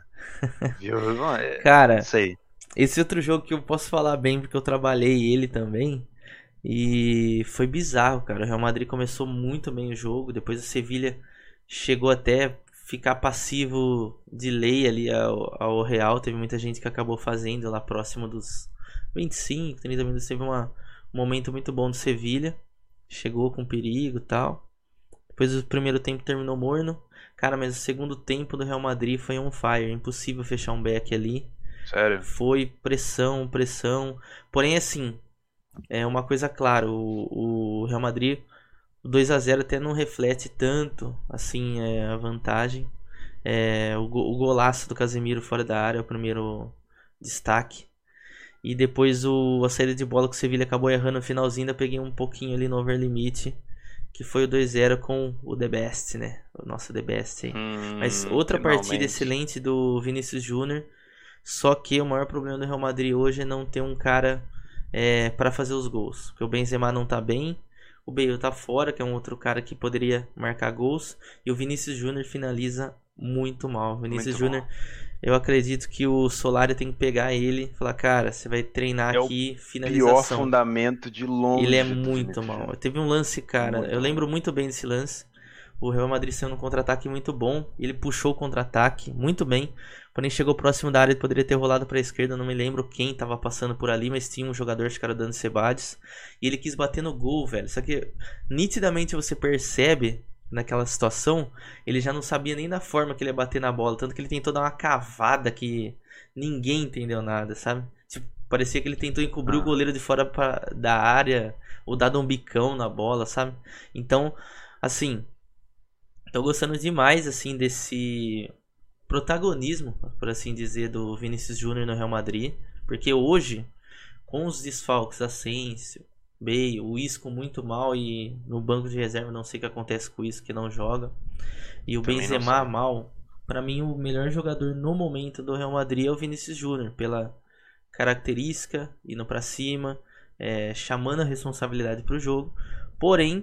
S1: Cara, esse outro jogo que eu posso falar bem porque eu trabalhei ele também e foi bizarro, cara. O Real Madrid começou muito bem o jogo, depois o Sevilha chegou até ficar passivo de lei ali ao Real. Teve muita gente que acabou fazendo lá próximo dos 25, 30 minutos. Teve um momento muito bom do Sevilha, chegou com perigo e tal. Depois o primeiro tempo terminou morno. Cara, mas o segundo tempo do Real Madrid foi on fire. Impossível fechar um back ali.
S2: Sério?
S1: Foi pressão. Porém, assim, uma coisa clara. O Real Madrid, o 2-0 até não reflete tanto, assim, a vantagem. O golaço do Casemiro fora da área é o primeiro destaque. E depois a saída de bola que o Sevilha acabou errando no finalzinho. Ainda peguei um pouquinho ali no over limite, que foi o 2-0 com o The Best, né? O nosso The Best aí. Mas outra partida excelente do Vinícius Júnior. Só que o maior problema do Real Madrid hoje é não ter um cara para fazer os gols. Porque o Benzema não tá bem, o Bale tá fora, que é um outro cara que poderia marcar gols, e o Vinícius Júnior finaliza muito mal. O Vinícius Júnior, eu acredito que o Solari tem que pegar ele e falar, cara, você vai treinar aqui finalização.
S2: Pior fundamento de longe.
S1: Ele é muito mal. Teve um lance, cara, eu lembro muito bem desse lance. O Real Madrid saiu num contra-ataque muito bom. Ele puxou o contra-ataque muito bem. Porém chegou próximo da área, ele poderia ter rolado para a esquerda. Não me lembro quem estava passando por ali, mas tinha um jogador, acho que era o Dani Ceballos. E ele quis bater no gol, velho. Só que nitidamente você percebe naquela situação, ele já não sabia nem da forma que ele ia bater na bola. Tanto que ele tentou dar uma cavada que ninguém entendeu nada, sabe? Tipo, parecia que ele tentou encobrir o goleiro de fora da área ou dar um bicão na bola, sabe? Então, assim, tô gostando demais, assim, desse protagonismo, por assim dizer, do Vinícius Júnior no Real Madrid. Porque hoje, com os desfalques, Asensio, Bale, o Isco muito mal e no banco de reserva não sei o que acontece com o Isco que não joga. E o
S2: Também não
S1: Benzema
S2: sei.
S1: mal. Pra mim o melhor jogador no momento do Real Madrid é o Vinícius Júnior, pela característica, indo pra cima, chamando a responsabilidade pro jogo. Porém,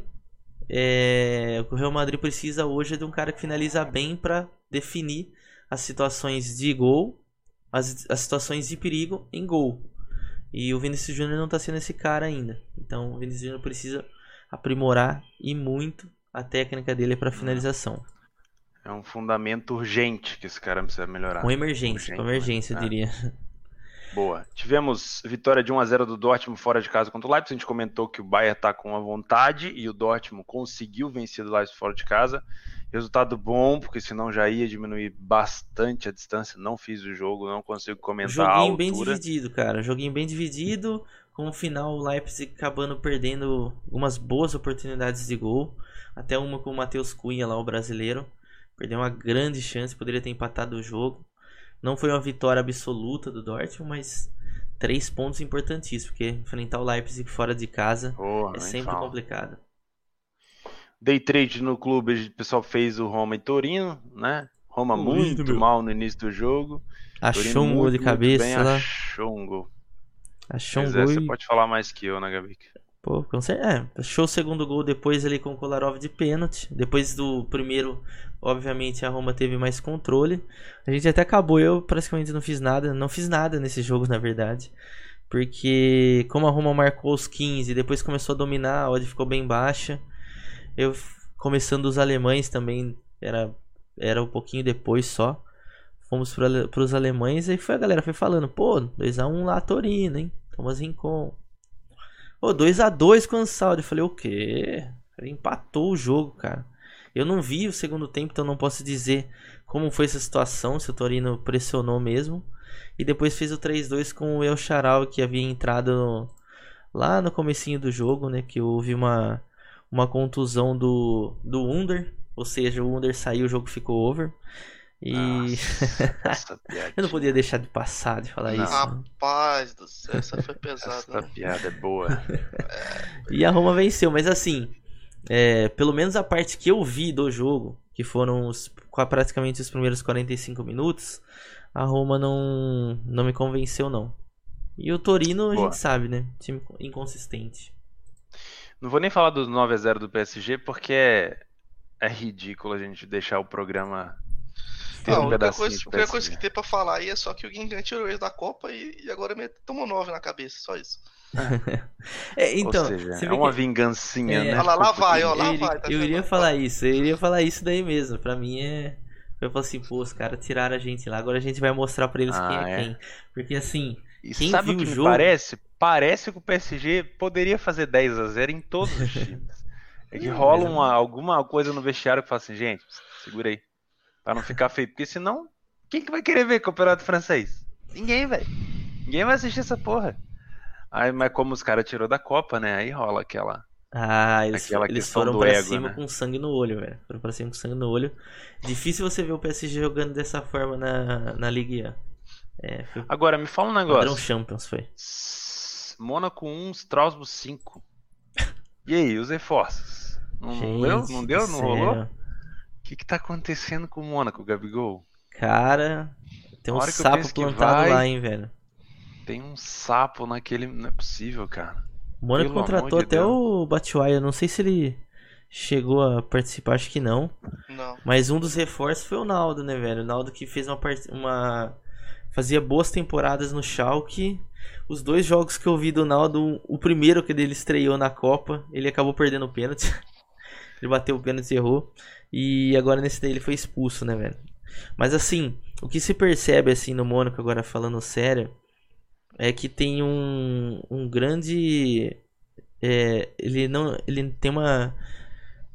S1: o Real Madrid precisa hoje de um cara que finaliza bem pra definir as situações de gol, as situações de perigo em gol. E o Vinícius Júnior não tá sendo esse cara ainda. Então o Vinícius Júnior precisa aprimorar e muito a técnica dele para finalização.
S2: É um fundamento urgente que esse cara precisa melhorar.
S1: Com emergência, eu diria.
S2: Boa. Tivemos vitória de 1-0 do Dortmund fora de casa contra o Leipzig. A gente comentou que o Bayern tá com a vontade e o Dortmund conseguiu vencer o Leipzig fora de casa. Resultado bom, porque senão já ia diminuir bastante a distância. Não fiz o jogo, não consigo comentar a altura.
S1: Joguinho bem dividido, cara. Joguinho bem dividido. Com o final, o Leipzig acabando perdendo algumas boas oportunidades de gol. Até uma com o Matheus Cunha lá, o brasileiro. Perdeu uma grande chance, poderia ter empatado o jogo. Não foi uma vitória absoluta do Dortmund, mas 3 pontos importantíssimos. Porque enfrentar o Leipzig fora de casa é sempre complicado.
S2: Day trade no clube, o pessoal fez o Roma e Torino, né? Roma muito mal no início do jogo.
S1: Achou um gol de cabeça lá.
S2: Achou um gol.
S1: Achou um gol.
S2: Você pode falar mais que eu, né, Gabi?
S1: Pô, com certeza. Achou o segundo gol depois ali com o Kolarov de pênalti. Depois do primeiro, obviamente, a Roma teve mais controle. A gente até acabou, eu praticamente não fiz nada. Não fiz nada nesse jogo, na verdade. Porque como a Roma marcou os 15 e depois começou a dominar, a odd ficou bem baixa. Eu, começando os alemães também, era um pouquinho depois só. Fomos para os alemães e aí a galera foi falando, pô, 2-1 lá Torino, hein? Thomas Rincon. Pô, 2-2 com o saldo. Eu falei, o quê? Ele empatou o jogo, cara. Eu não vi o segundo tempo, então não posso dizer como foi essa situação, se o Torino pressionou mesmo. E depois fez o 3-2 com o El Shaarawy, que havia entrado lá no comecinho do jogo, né? Que houve uma contusão do Under, ou seja, o Under saiu, o jogo ficou over. E eu não podia deixar de passar de falar isso.
S3: Rapaz do céu, essa foi pesada.
S2: Essa piada é boa.
S1: E a Roma venceu, mas assim, pelo menos a parte que eu vi do jogo, que foram praticamente os primeiros 45 minutos, a Roma não me convenceu não. E o Torino, a gente sabe, né? Time inconsistente.
S2: Não vou nem falar do 9-0 do PSG, porque é ridículo a gente deixar o programa ter um pedacinho.
S3: A única coisa que tem pra falar aí é só que o Guingamp tirou eles da Copa e agora tomou 9 na cabeça, só isso.
S1: Então,
S2: ou seja, é uma vingancinha, né?
S3: Lá vai.
S1: Eu iria falar isso daí mesmo. Pra mim eu falo assim, pô, os caras tiraram a gente lá, agora a gente vai mostrar pra eles quem é quem. Porque assim,
S2: e
S1: quem
S2: sabe
S1: viu
S2: o que
S1: o
S2: me
S1: jogo...
S2: Parece que o PSG poderia fazer 10-0 em todos os times. É que rola alguma coisa no vestiário que fala assim, gente, segura aí. Pra não ficar feio. Porque senão, quem que vai querer ver campeonato francês? Ninguém, velho. Ninguém vai assistir essa porra. Aí, mas como os caras tirou da Copa, né? Aí rola aquela...
S1: Eles foram pra cima, né? Com sangue no olho, velho. Foram pra cima com sangue no olho. Difícil você ver o PSG jogando dessa forma na Ligue 1.
S2: Agora, me fala um negócio.
S1: Padrão Champions foi.
S2: Mônaco 1, Strasbourg 5. E aí, os reforços? Não deu? Não rolou? O que tá acontecendo com o Mônaco, Gabigol?
S1: Cara, tem um sapo plantado lá, hein, velho.
S2: Tem um sapo naquele... Não é possível, cara.
S1: O Mônaco contratou até o Batshuayi. Eu não sei se ele chegou a participar, acho que não. Mas um dos reforços foi o Naldo, né, velho? O Naldo que fez fazia boas temporadas no Schalke. Os 2 jogos que eu vi do Naldo, o primeiro que ele estreou na Copa, ele acabou perdendo o pênalti. Ele bateu o pênalti e errou. E agora nesse daí ele foi expulso, né, velho? Mas assim, o que se percebe assim no Mônaco, agora falando sério, é que tem um grande... ele tem uma...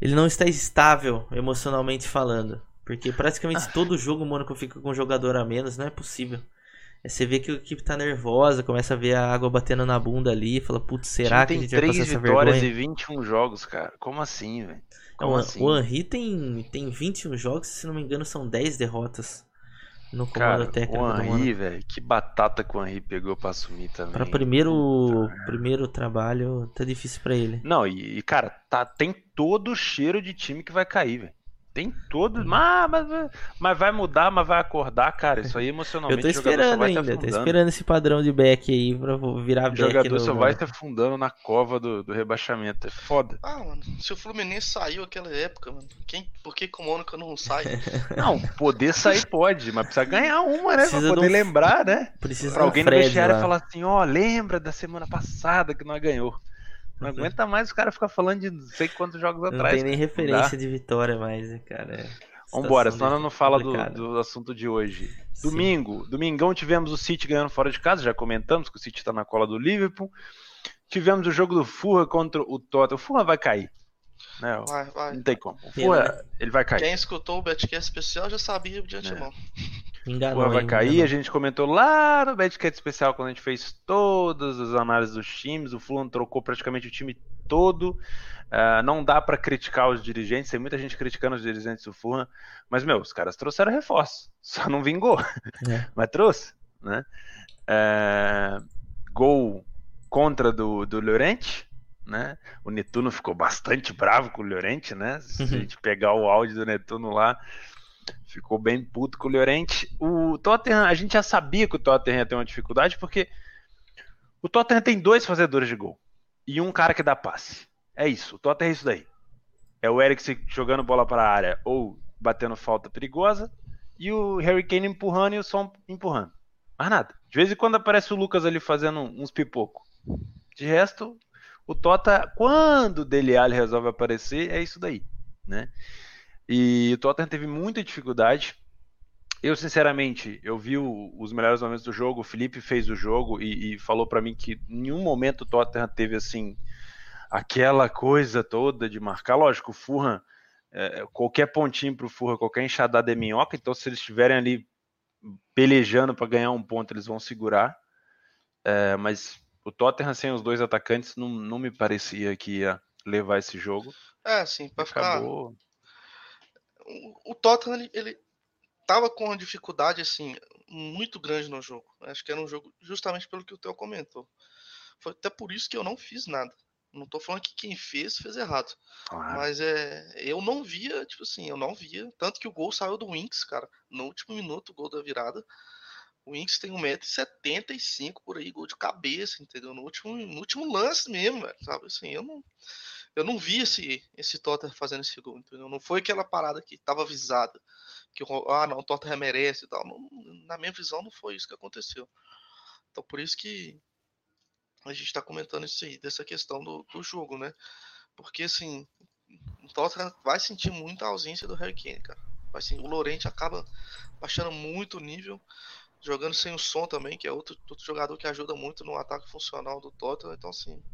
S1: ele não está estável emocionalmente falando. Porque praticamente todo jogo o Mônaco fica com um jogador a menos, não é possível. Você vê que a equipe tá nervosa, começa a ver a água batendo na bunda ali, fala, putz, será que a gente vai passar essa vergonha?
S2: Tem 3 vitórias e 21 jogos, cara. Como assim, velho?
S1: O Henry tem 21 jogos, se não me engano são 10 derrotas no comando técnico do Mônaco.
S2: O Henry, velho, que batata que o Henry pegou pra assumir também.
S1: Pra primeiro trabalho, tá difícil pra ele.
S2: Não, e cara, tem todo o cheiro de time que vai cair, velho. Tem todo. Mas vai mudar, mas vai acordar, cara. Isso aí emocionalmente.
S1: Eu tô esperando ainda, tô esperando esse padrão de back aí pra virar back.
S2: O jogador só vai se afundando na cova do rebaixamento. É foda.
S3: Mano, se o Fluminense saiu naquela época, mano, por que o Mônaco não sai?
S2: Não, poder sair pode, mas precisa ganhar uma, né? Pra poder lembrar, né?
S1: Precisa
S2: pra alguém no vestiário falar assim, lembra da semana passada que nós ganhou. Não aguenta mais os caras ficar falando de não sei quantos jogos atrás.
S1: Não tem nem referência de vitória mais, né, cara?
S2: Vambora, senão não fala do assunto de hoje. Domingão tivemos o City ganhando fora de casa, já comentamos que o City tá na cola do Liverpool. Tivemos o jogo do Fulham contra o Tottenham. O Fulham vai cair. Né?
S3: Vai.
S2: Não tem como. O Fulham, ele vai cair.
S3: Quem escutou o Betcast especial já sabia de antemão.
S2: Enganou, vai cair, a gente comentou lá no Betcast especial quando a gente fez todas as análises dos times. O Fulham trocou praticamente o time todo. Não dá pra criticar os dirigentes, tem muita gente criticando os dirigentes do Fulham, mas os caras trouxeram reforço, só não vingou. Mas trouxe, né? Gol contra do Llorente, né? O Netuno ficou bastante bravo com o Llorente, né? Se a gente pegar o áudio do Netuno lá, ficou bem puto com o Llorente. O Tottenham, a gente já sabia que o Tottenham ia ter uma dificuldade, porque o Tottenham tem 2 fazedores de gol e um cara que dá passe. É isso, o Tottenham é isso daí. É o Eriksen jogando bola para a área ou batendo falta perigosa e o Harry Kane empurrando e o Son empurrando. Mais nada. De vez em quando aparece o Lucas ali fazendo uns pipocos. De resto, o Tottenham, quando o Dele Alli resolve aparecer, é isso daí, né? E o Tottenham teve muita dificuldade. Eu, sinceramente, eu vi os melhores momentos do jogo. O Felipe fez o jogo e falou para mim que em nenhum momento o Tottenham teve assim aquela coisa toda de marcar. Lógico, o Fulham, qualquer pontinho pro Fulham, qualquer enxadada é minhoca. Então, se eles estiverem ali pelejando para ganhar um ponto, eles vão segurar. Mas o Tottenham sem os 2 atacantes não me parecia que ia levar esse jogo.
S3: Sim, para ficar. O Tottenham ele tava com uma dificuldade assim muito grande no jogo. Acho que era um jogo justamente pelo que o Theo comentou. Foi até por isso que eu não fiz nada. Não tô falando que quem fez errado. Claro. Mas eu não via, eu não via. Tanto que o gol saiu do Winks, cara. No último minuto, o gol da virada. O Winks tem 1,75m por aí, gol de cabeça, entendeu? No último lance mesmo, velho, sabe? Assim, eu não vi esse Tottenham fazendo esse gol, entendeu? Não foi aquela parada que tava avisada. Que não, o Tottenham merece e tal. Não, na minha visão, não foi isso que aconteceu. Então, por isso que a gente tá comentando isso aí, dessa questão do jogo, né? Porque, assim, o Tottenham vai sentir muita ausência do Harry Kane, cara. O Llorente acaba baixando muito o nível, jogando sem o Son também, que é outro jogador que ajuda muito no ataque funcional do Tottenham. Então, assim,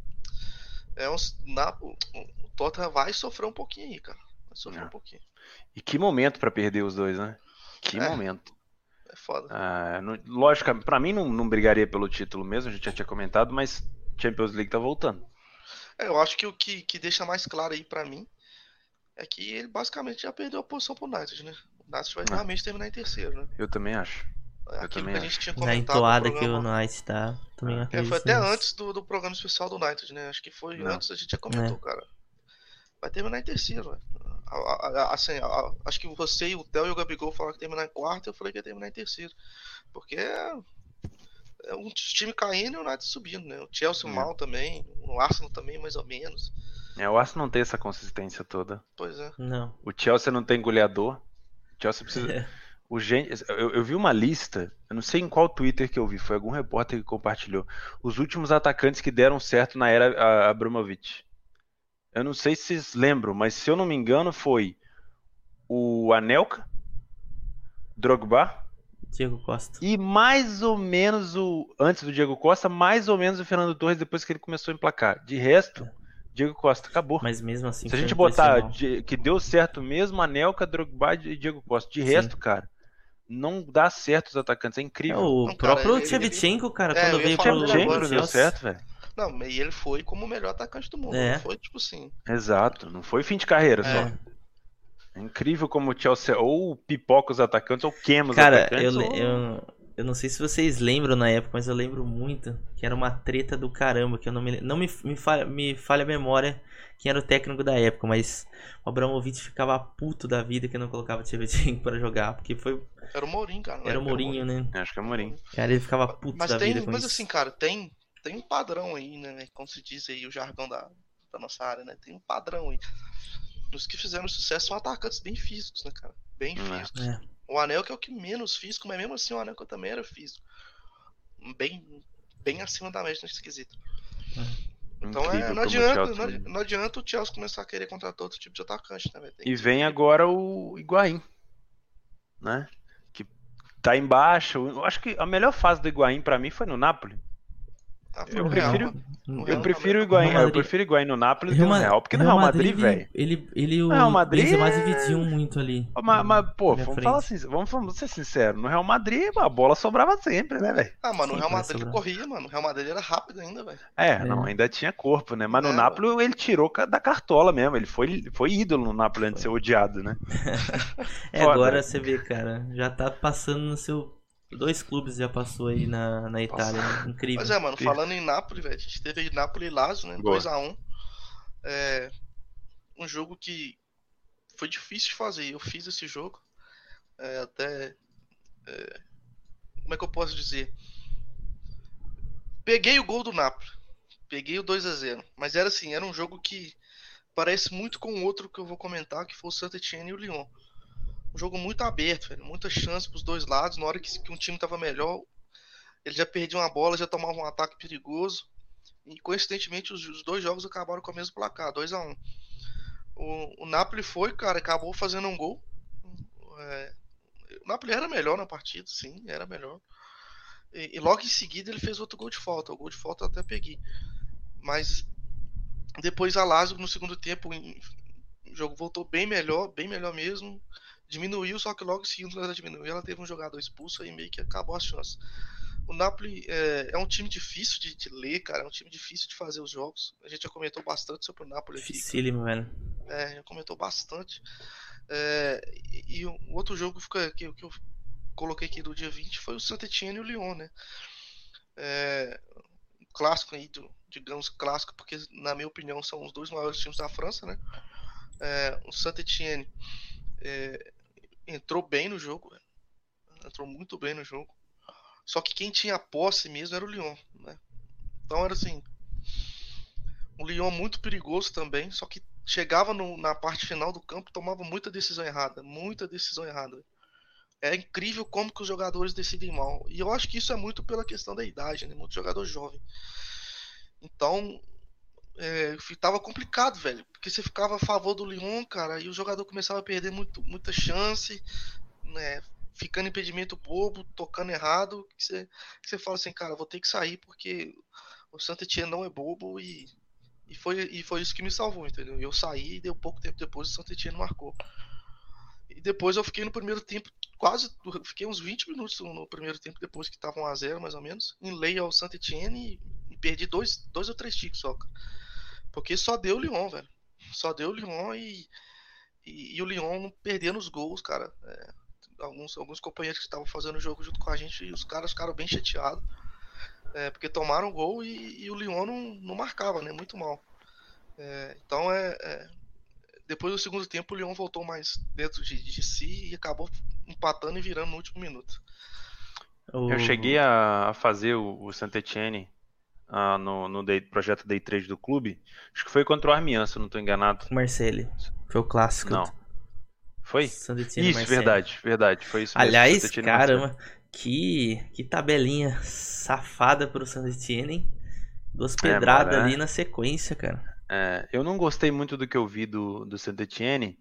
S3: o Tottenham vai sofrer um pouquinho aí, cara. Vai sofrer um pouquinho.
S2: E que momento pra perder os 2, né? Que momento.
S3: É foda.
S2: Lógico, pra mim não brigaria pelo título mesmo, a gente já tinha comentado, mas Champions League tá voltando.
S3: Eu acho que o que deixa mais claro aí pra mim é que ele basicamente já perdeu a posição pro United, né? O United vai realmente terminar em terceiro, né?
S2: Eu também acho.
S3: Aquilo que a gente tinha comentado.
S1: Na entoada que o United tá, também acredito.
S3: Foi até antes do programa especial do United, né? Acho que foi antes, a gente já comentou, cara. Vai terminar em terceiro, velho. Assim, acho que você e o Theo e o Gabigol falaram que ia terminar em quarto, eu falei que ia terminar em terceiro. Porque é um time caindo e o United subindo, né? O Chelsea mal também, o Arsenal também, mais ou menos.
S2: O Arsenal não tem essa consistência toda.
S3: Pois é.
S1: Não.
S2: O Chelsea não tem goleador. O Chelsea precisa... Eu vi uma lista, eu não sei em qual Twitter que eu vi, foi algum repórter que compartilhou. Os últimos atacantes que deram certo na era Abramovich. Eu não sei se vocês lembram, mas se eu não me engano foi o Anelka, Drogba,
S1: Diego Costa.
S2: E mais ou menos antes do Diego Costa, mais ou menos o Fernando Torres depois que ele começou a emplacar. De resto, Diego Costa, acabou.
S1: Mas mesmo assim,
S2: Se a
S1: foi
S2: gente
S1: um
S2: botar
S1: dois
S2: que deu certo mesmo, Anelka, Drogba e Diego Costa. De resto, cara, não dá certo os atacantes. É incrível.
S1: O
S3: Não, cara,
S1: próprio
S3: ele-
S1: Shevchenko, cara,
S3: É,
S1: quando
S3: eu ia
S1: veio
S3: falar
S1: pro
S3: dele
S2: Shevchenko
S3: agora.
S2: não deu
S1: Chelsea.
S2: certo, velho.
S3: Não, e ele foi como o melhor atacante do mundo.
S1: É.
S3: Não foi, tipo assim.
S2: Exato, não foi fim de carreira só.
S1: É.
S2: É incrível como o Chelsea ou pipoca os atacantes ou queima os
S1: Cara,
S2: atacantes.
S1: eu não sei se vocês lembram na época, mas eu lembro muito que era uma treta do caramba, que eu não me falha a memória quem era o técnico da época, mas o Abramovich ficava puto da vida que não colocava o Shevchenko pra jogar, porque foi
S3: Era o Mourinho, cara.
S1: era o Mourinho, né?
S2: Acho que é Mourinho.
S1: Cara, ele ficava puto
S3: Mas
S1: da vida com
S3: mas
S1: isso.
S3: assim, cara, tem um padrão aí, né? Como se diz aí o jargão da nossa área, né? Tem um padrão aí. Os que fizeram sucesso são atacantes bem físicos, né, cara? Bem físicos.
S1: É.
S3: O Anelka é o que menos físico, mas mesmo assim o Anelka também era físico. Bem acima da média nesse quesito. Então
S2: Incrível
S3: não
S2: como o
S3: adianta,
S2: Chelsea-
S3: não adianta o Chelsea começar a querer contratar outro tipo de atacante, né, velho? Tem
S2: E
S3: que-
S2: vem agora o Higuaín, né? Que tá embaixo. Eu acho que a melhor fase do Higuaín pra mim foi no Napoli.
S3: foi
S2: eu
S3: o Real,
S2: prefiro-
S3: mano.
S1: No
S2: Eu
S3: Real
S2: prefiro o
S3: também.
S2: Higuaín,
S1: Real Madrid-
S2: eu prefiro o Higuaín no Napoli do que
S1: Real
S2: no
S1: Ma-
S2: Real. Porque no Real Madrid, velho.
S1: ele e o
S2: Real Madrid
S1: Benzema
S2: é-
S1: dividiam muito ali.
S2: Mas, pô,
S1: Na minha
S2: vamos falar assim, vamos ser sinceros. No Real Madrid, a bola sobrava sempre, né, velho?
S3: Ah, mano, o
S1: Sim,
S3: Real
S1: vai
S3: Madrid ele
S1: sobrar.
S3: corria, mano. O Real Madrid era rápido ainda, velho.
S2: Não, ainda tinha corpo, né? Mas no
S3: É,
S2: Napoli ele tirou da cartola mesmo. Ele foi ídolo no Napoli antes de ser odiado, né? Foda.
S1: Agora você vê, cara, já tá passando no seu. 2 clubes já passou aí na Itália, né? Incrível.
S3: Mas mano, falando em Napoli, velho, a gente teve aí Napoli e Lazio, né?
S2: Boa.
S3: 2x1. Um jogo que foi difícil de fazer. Eu fiz esse jogo. Como é que eu posso dizer? Peguei o gol do Napoli. Peguei o 2x0. Mas era assim, era um jogo que parece muito com o outro que eu vou comentar, que foi o Saint-Étienne e o Lyon. Um jogo muito aberto, velho. Muita chance pros dois lados. Na hora que um time tava melhor, ele já perdia uma bola, já tomava um ataque perigoso. E coincidentemente os dois jogos acabaram com o mesmo placar, 2x1. O Napoli foi, cara, acabou fazendo um gol. O Napoli era melhor na partida, sim, era melhor. E logo em seguida ele fez outro gol de falta. O gol de falta eu até peguei. Mas depois a Lazio no segundo tempo o jogo voltou bem melhor mesmo. Diminuiu, só que logo em seguida ela diminuiu. Ela teve um jogador expulso e meio que acabou as chances. O Napoli é um time difícil de ler, cara. É um time difícil de fazer os jogos. A gente já comentou bastante sobre o Napoli aqui.
S1: Dificílimo, velho.
S3: Já comentou bastante. E o outro jogo que eu coloquei aqui do dia 20 foi o Saint-Étienne e o Lyon, né? Clássico aí, digamos clássico, porque na minha opinião são os dois maiores times da França, né? O Saint-Étienne entrou bem no jogo, entrou muito bem no jogo. Só que quem tinha posse mesmo era o Lyon, né? Então era assim, o Lyon muito perigoso também, só que chegava na parte final do campo, tomava muita decisão errada. É incrível como que os jogadores decidem mal. E eu acho que isso é muito pela questão da idade, né? Muito jogador jovem. Então, tava complicado, velho. Porque você ficava a favor do Lyon, cara, e o jogador começava a perder muita chance, né? Ficando impedimento bobo, tocando errado. Que você fala assim, cara, vou ter que sair porque o Saint-Étienne não é bobo e foi isso que me salvou, entendeu? Eu saí e deu pouco tempo depois o Saint-Étienne marcou. E depois eu fiquei no primeiro tempo, fiquei uns 20 minutos no primeiro tempo, depois que estavam 1x0 mais ou menos, em lei ao Saint-Étienne e perdi 2 ou 3 ticks só, cara. Porque só deu o Lyon, velho. Só deu o Lyon e o Lyon perdendo os gols, cara. Alguns companheiros que estavam fazendo o jogo junto com a gente, e os caras ficaram bem chateados. Porque tomaram gol e o Lyon não marcava, né? Muito mal. Então depois do segundo tempo o Lyon voltou mais dentro de si e acabou empatando e virando no último minuto.
S2: Eu cheguei a fazer o Saint-Étienne no projeto Day 3 do clube. Acho que foi contra o Amiens, se eu não estou enganado.
S1: O Marseille. Foi o clássico.
S2: Não. Foi?
S1: Saint-Étienne,
S2: Isso,
S1: Marseille.
S2: verdade. Foi isso mesmo.
S1: Aliás,
S2: Saint-Étienne,
S1: caramba, que tabelinha safada pro Saint-Étienne, hein? 2 pedradas
S2: mano,
S1: ali na sequência, cara.
S2: Eu não gostei muito do que eu vi do Saint-Étienne.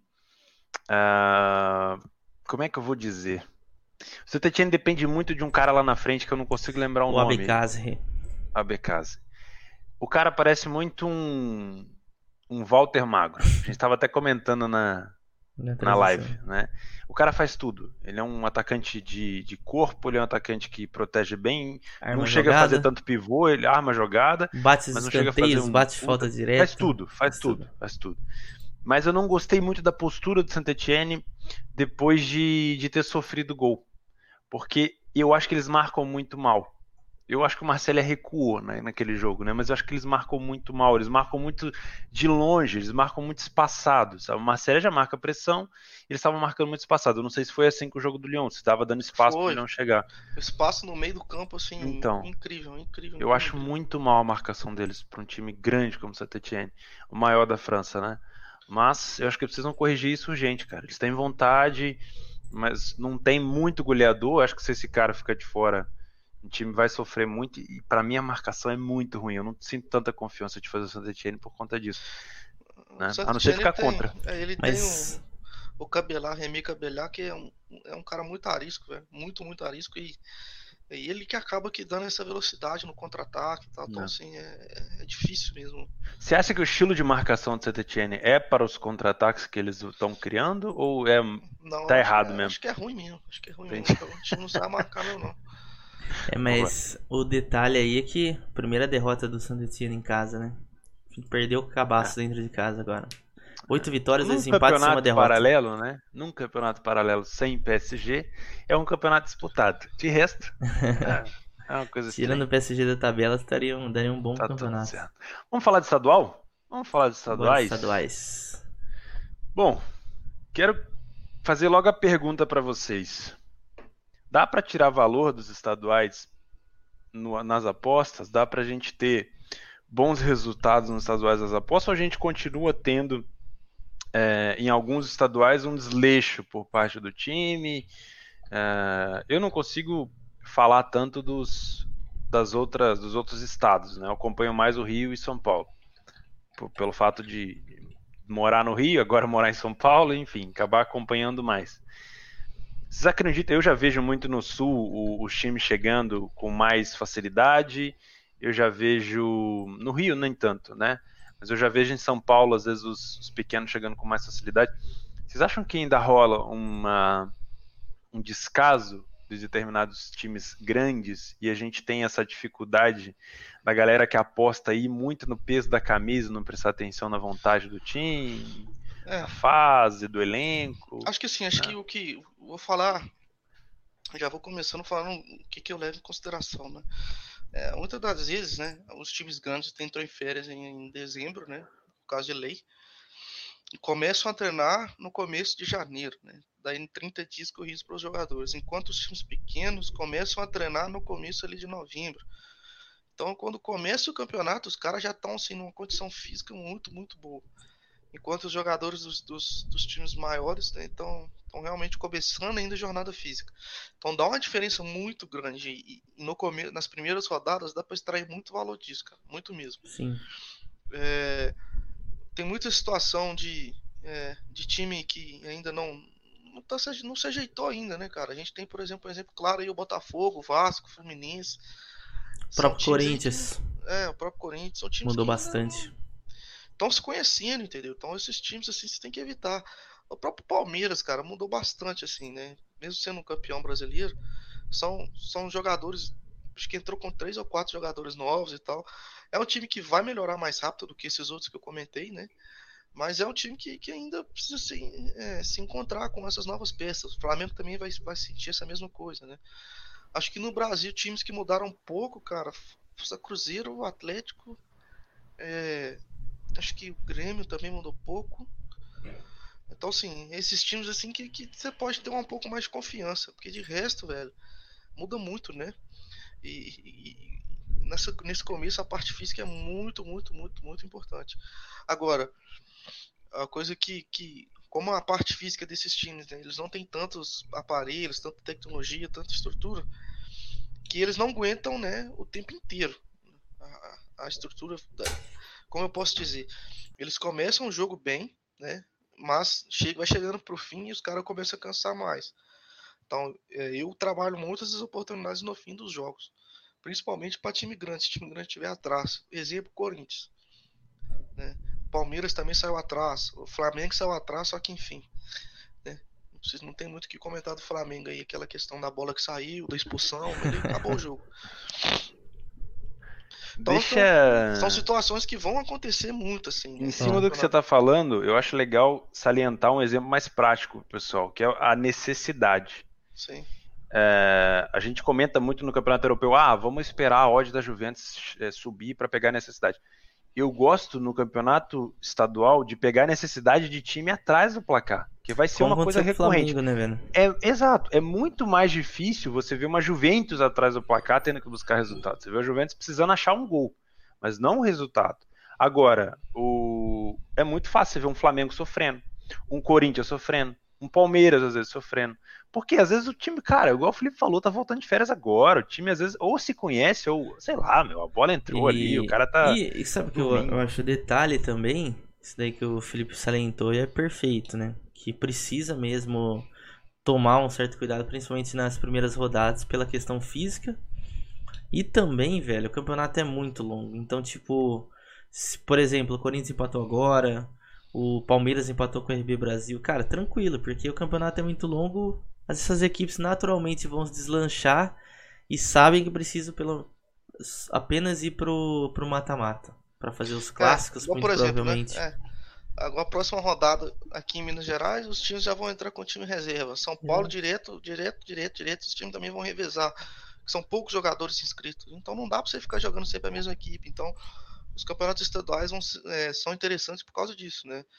S2: Como é que eu vou dizer? O Saint-Étienne depende muito de um cara lá na frente que eu não consigo lembrar o nome.
S1: Abekase.
S2: Abekase. O cara parece muito um Walter Magro. A gente estava até comentando na live, né? O cara faz tudo. Ele é um atacante de corpo, ele é um atacante que protege bem,
S1: Arma
S2: não chega a fazer
S1: jogada,
S2: tanto pivô, ele arma a jogada,
S1: bate os
S2: mas não chega a fazer
S1: escanteios, bate falta direta.
S2: Faz tudo, faz tudo. Mas eu não gostei muito da postura do Saint-Étienne depois de ter sofrido gol. Porque eu acho que eles marcam muito mal. Eu acho que o Marcelo recuou, né, naquele jogo, né? Mas eu acho que eles marcam muito mal, eles marcam muito de longe, eles marcam muito espaçado, sabe? O Marcelo já marca pressão, eles estavam marcando muito espaçado. Eu não sei se foi assim com o jogo do Lyon, se estava dando espaço para o Lyon chegar.
S3: O espaço no meio do campo, assim,
S2: então,
S3: incrível.
S2: Eu acho muito mal a marcação deles para um time grande como o Saint-Étienne, o maior da França, né? Mas eu acho que eles precisam corrigir isso urgente, cara. Eles têm vontade, mas não tem muito goleador. Acho que se esse cara ficar de fora, o time vai sofrer muito. E para mim a marcação é muito ruim. Eu não sinto tanta confiança de fazer o Saint-Étienne por conta disso, né? A não ser ficar contra.
S3: Ele tem o Cabelar, Remy Cabelar, que é um cara muito arisco, velho. Muito arisco. E ele que acaba que dando essa velocidade no contra-ataque e tal. Então, assim, é difícil mesmo.
S2: Você acha que o estilo de marcação do Saint-Étienne é para os contra-ataques que eles estão criando? Ou tá errado mesmo?
S3: Acho que é ruim mesmo. A gente não sabe marcar mesmo, não.
S1: Mas o detalhe aí é que a primeira derrota do Saint-Étienne em casa, né? Perdeu o cabaço dentro de casa agora. 8 vitórias, 2 empates e uma derrota.
S2: Paralelo, né? Num campeonato paralelo sem PSG, é um campeonato disputado. De resto, é uma coisa
S1: tirando o PSG da tabela, daria um bom campeonato.
S2: Vamos falar de estadual? Vamos falar de
S1: estaduais.
S2: Bom, quero fazer logo a pergunta para vocês. Dá para tirar valor dos estaduais nas apostas? Dá para a gente ter bons resultados nos estaduais das apostas ou a gente continua tendo em alguns estaduais um desleixo por parte do time? Eu não consigo falar tanto dos outros estados, né? Eu acompanho mais o Rio e São Paulo, pelo fato de morar no Rio, agora morar em São Paulo, enfim, acabar acompanhando mais. Vocês acreditam? Eu já vejo muito no Sul os times chegando com mais facilidade. Eu já vejo no Rio nem tanto, né? Mas eu já vejo em São Paulo às vezes os pequenos chegando com mais facilidade. Vocês acham que ainda rola um descaso de determinados times grandes e a gente tem essa dificuldade da galera que aposta aí muito no peso da camisa, não prestar atenção na vontade do time, na fase do elenco?
S3: Acho que sim, que o que vou falar, já vou começando falando o que eu levo em consideração, né? Muitas das vezes, né, os times grandes entram em férias em dezembro, né, por causa de lei, e começam a treinar no começo de janeiro, né? Daí em 30 dias corridos para os jogadores, enquanto os times pequenos começam a treinar no começo ali de novembro. Então, quando começa o campeonato, os caras já estão assim, numa condição física muito boa. Enquanto os jogadores dos times maiores, né, estão realmente começando ainda a jornada física. Então dá uma diferença muito grande. E nas primeiras rodadas dá para extrair muito valor disso, cara. Muito mesmo.
S1: Sim.
S3: Tem muita situação de time que ainda não se ajeitou ainda, né, cara? A gente tem, por exemplo, um exemplo claro aí, o Botafogo, o Vasco, o Fluminense.
S1: O próprio Corinthians.
S3: O próprio Corinthians. São times
S1: mudou
S3: que
S1: bastante.
S3: Estão se conhecendo, entendeu? Então esses times, assim, você tem que evitar. O próprio Palmeiras, cara, mudou bastante, assim, né? Mesmo sendo um campeão brasileiro, são jogadores, acho que entrou com 3 ou 4 jogadores novos e tal. É um time que vai melhorar mais rápido do que esses outros que eu comentei, né? Mas é um time que ainda precisa se encontrar com essas novas peças. O Flamengo também vai sentir essa mesma coisa, né? Acho que no Brasil, times que mudaram um pouco, cara, Força Cruzeiro, o Atlético, acho que o Grêmio também mudou pouco. Então, assim, esses times assim que você pode ter um pouco mais de confiança. Porque de resto, velho, muda muito, né? E nesse começo a parte física é muito importante. Agora, a coisa que como a parte física desses times, né, eles não têm tantos aparelhos, tanta tecnologia, tanta estrutura, que eles não aguentam, né, o tempo inteiro. A estrutura, como eu posso dizer, eles começam o jogo bem, né, mas vai chegando pro fim e os caras começam a cansar mais. Então, eu trabalho muitas oportunidades no fim dos jogos, principalmente para time grande, se o time grande estiver atrás. Exemplo, Corinthians, né? Palmeiras também saiu atrás, o Flamengo saiu atrás, só que enfim, né? Vocês não tem muito o que comentar do Flamengo aí, aquela questão da bola que saiu, da expulsão, ele acabou o jogo. Então, são situações que vão acontecer muito, assim.
S2: Em cima do que você está falando, eu acho legal salientar um exemplo mais prático, pessoal, que é a necessidade.
S3: Sim.
S2: A gente comenta muito no Campeonato Europeu, vamos esperar a odd da Juventus subir para pegar a necessidade. Eu gosto no Campeonato Estadual de pegar a necessidade de time atrás do placar, que vai ser uma coisa recorrente.
S1: Flamengo, né, velho?
S2: Exato, é muito mais difícil você ver uma Juventus atrás do placar tendo que buscar resultado. Você vê a Juventus precisando achar um gol, mas não um resultado. Agora, é muito fácil você ver um Flamengo sofrendo, um Corinthians sofrendo, um Palmeiras às vezes sofrendo. Porque às vezes o time, cara, igual o Felipe falou, tá voltando de férias agora. O time às vezes ou se conhece, ou sei lá, a bola entrou ali, o cara tá.
S1: E sabe o que eu acho detalhe também? Isso daí que o Felipe salientou e é perfeito, né? Que precisa mesmo tomar um certo cuidado, principalmente nas primeiras rodadas, pela questão física. E também, velho, o campeonato é muito longo. Então, tipo, por exemplo, o Corinthians empatou agora, o Palmeiras empatou com o RB Brasil. Cara, tranquilo, porque o campeonato é muito longo. Essas equipes naturalmente vão se deslanchar e sabem que precisam apenas ir pro mata-mata para fazer os clássicos, muito
S3: por exemplo,
S1: provavelmente.
S3: Né? Agora, a próxima rodada aqui em Minas Gerais, os times já vão entrar com o time reserva. São Paulo direto, os times também vão revezar. São poucos jogadores inscritos. Então não dá para você ficar jogando sempre a mesma equipe. Então os campeonatos estaduais são interessantes por causa disso, né?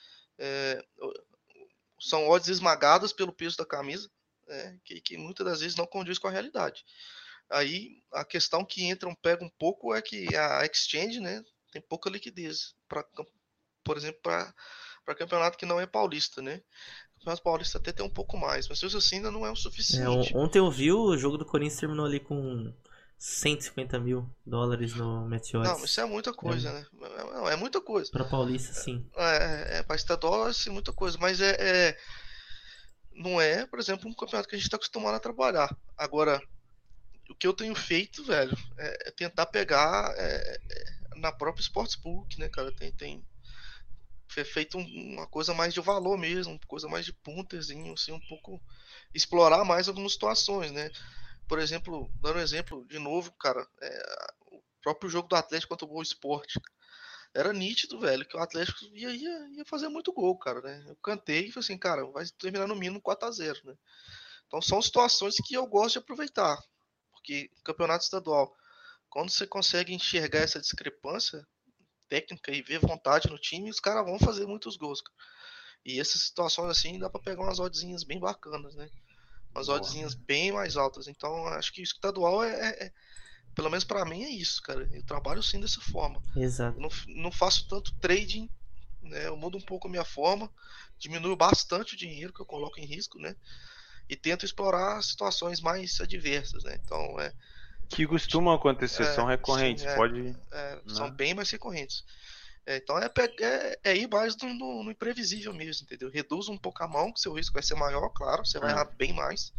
S3: São odds esmagadas pelo peso da camisa, que muitas das vezes não condiz com a realidade. Aí a questão que pega um pouco é que a exchange, né, tem pouca liquidez, por exemplo, para campeonato que não é paulista, né? O campeonato paulista até tem um pouco mais, mas isso assim ainda não é o suficiente.
S1: Ontem eu vi o jogo do Corinthians terminou ali com $150 mil no Meteores.
S3: Não, isso é muita coisa, né? É muita coisa.
S1: Para paulista, sim.
S3: Para estadual, assim, muita coisa, mas não é, por exemplo, um campeonato que a gente está acostumado a trabalhar. Agora, o que eu tenho feito, velho, é tentar pegar na própria Sportsbook, né, cara? Tem feito uma coisa mais de valor mesmo, uma coisa mais de punterzinho, assim, um pouco explorar mais algumas situações, né? Por exemplo, dando um exemplo de novo, cara, o próprio jogo do Atlético contra o Boa Esporte. Era nítido, velho, que o Atlético ia fazer muito gol, cara, né? Eu cantei e falei assim, cara, vai terminar no mínimo 4-0, né? Então são situações que eu gosto de aproveitar. Porque campeonato estadual, quando você consegue enxergar essa discrepância técnica e ver vontade no time, os caras vão fazer muitos gols, cara. E essas situações assim, dá pra pegar umas oddzinhas bem bacanas, né? Umas oddzinhas bem mais altas. Então acho que o estadual pelo menos pra mim é isso, cara. Eu trabalho sim dessa forma.
S1: Exato.
S3: Eu não faço tanto trading, né? Eu mudo um pouco a minha forma, diminuo bastante o dinheiro que eu coloco em risco, né? E tento explorar situações mais adversas, né? Então
S2: que costumam acontecer, são recorrentes,
S3: são bem mais recorrentes. Então é ir mais no imprevisível mesmo, entendeu? Reduz um pouco a mão, que seu risco vai ser maior, claro, você vai errar bem mais,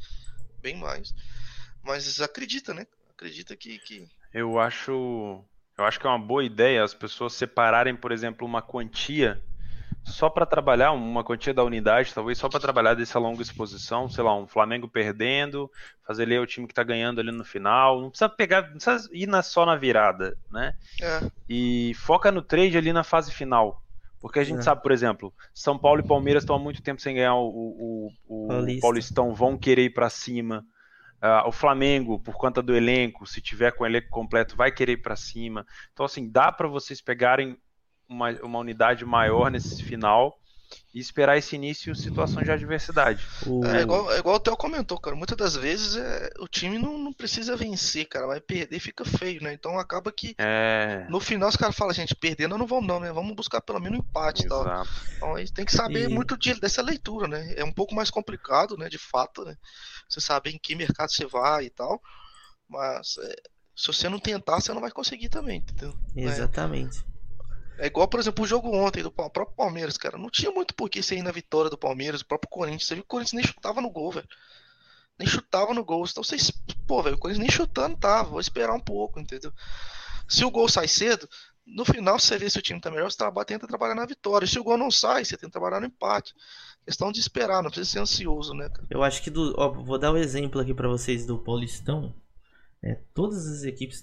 S3: mas acredita, né? Acredita que...
S2: Eu acho que é uma boa ideia as pessoas separarem, por exemplo, uma quantia só para trabalhar, uma quantia da unidade, talvez só para trabalhar dessa longa exposição, sei lá, um Flamengo perdendo, fazer ali o time que tá ganhando ali no final, não precisa ir só na virada, né? E foca no trade ali na fase final, porque a gente sabe, por exemplo, São Paulo e Palmeiras estão há muito tempo sem ganhar o Paulistão, vão querer ir para cima. O Flamengo, por conta do elenco, se tiver com o elenco completo, vai querer ir para cima. Então, assim, dá para vocês pegarem uma unidade maior nesse final e esperar esse início situações de adversidade.
S3: Igual o Theo comentou, cara. Muitas das vezes o time não precisa vencer, cara. Vai perder, fica feio, né? Então acaba que no final os caras falam, gente, perdendo não vamos não, né? Vamos buscar pelo menos um empate e tal. Então a gente tem que saber muito dessa leitura, né? É um pouco mais complicado, né? De fato, né? Você saber em que mercado você vai e tal. Mas se você não tentar, você não vai conseguir também, entendeu?
S1: Exatamente.
S3: É igual, por exemplo, o jogo ontem do próprio Palmeiras, cara. Não tinha muito por que você ir na vitória do Palmeiras, o próprio Corinthians. Você viu que o Corinthians nem chutava no gol, velho. Nem chutava no gol. Então velho, o Corinthians nem chutando tava. Vou esperar um pouco, entendeu? Se o gol sai cedo, no final, se você vê se o time tá melhor, você tenta trabalhar na vitória. Se o gol não sai, você tenta trabalhar no empate. Questão de esperar, não precisa ser ansioso, né, cara?
S1: Eu acho que vou dar um exemplo aqui pra vocês do Paulistão. Todas as equipes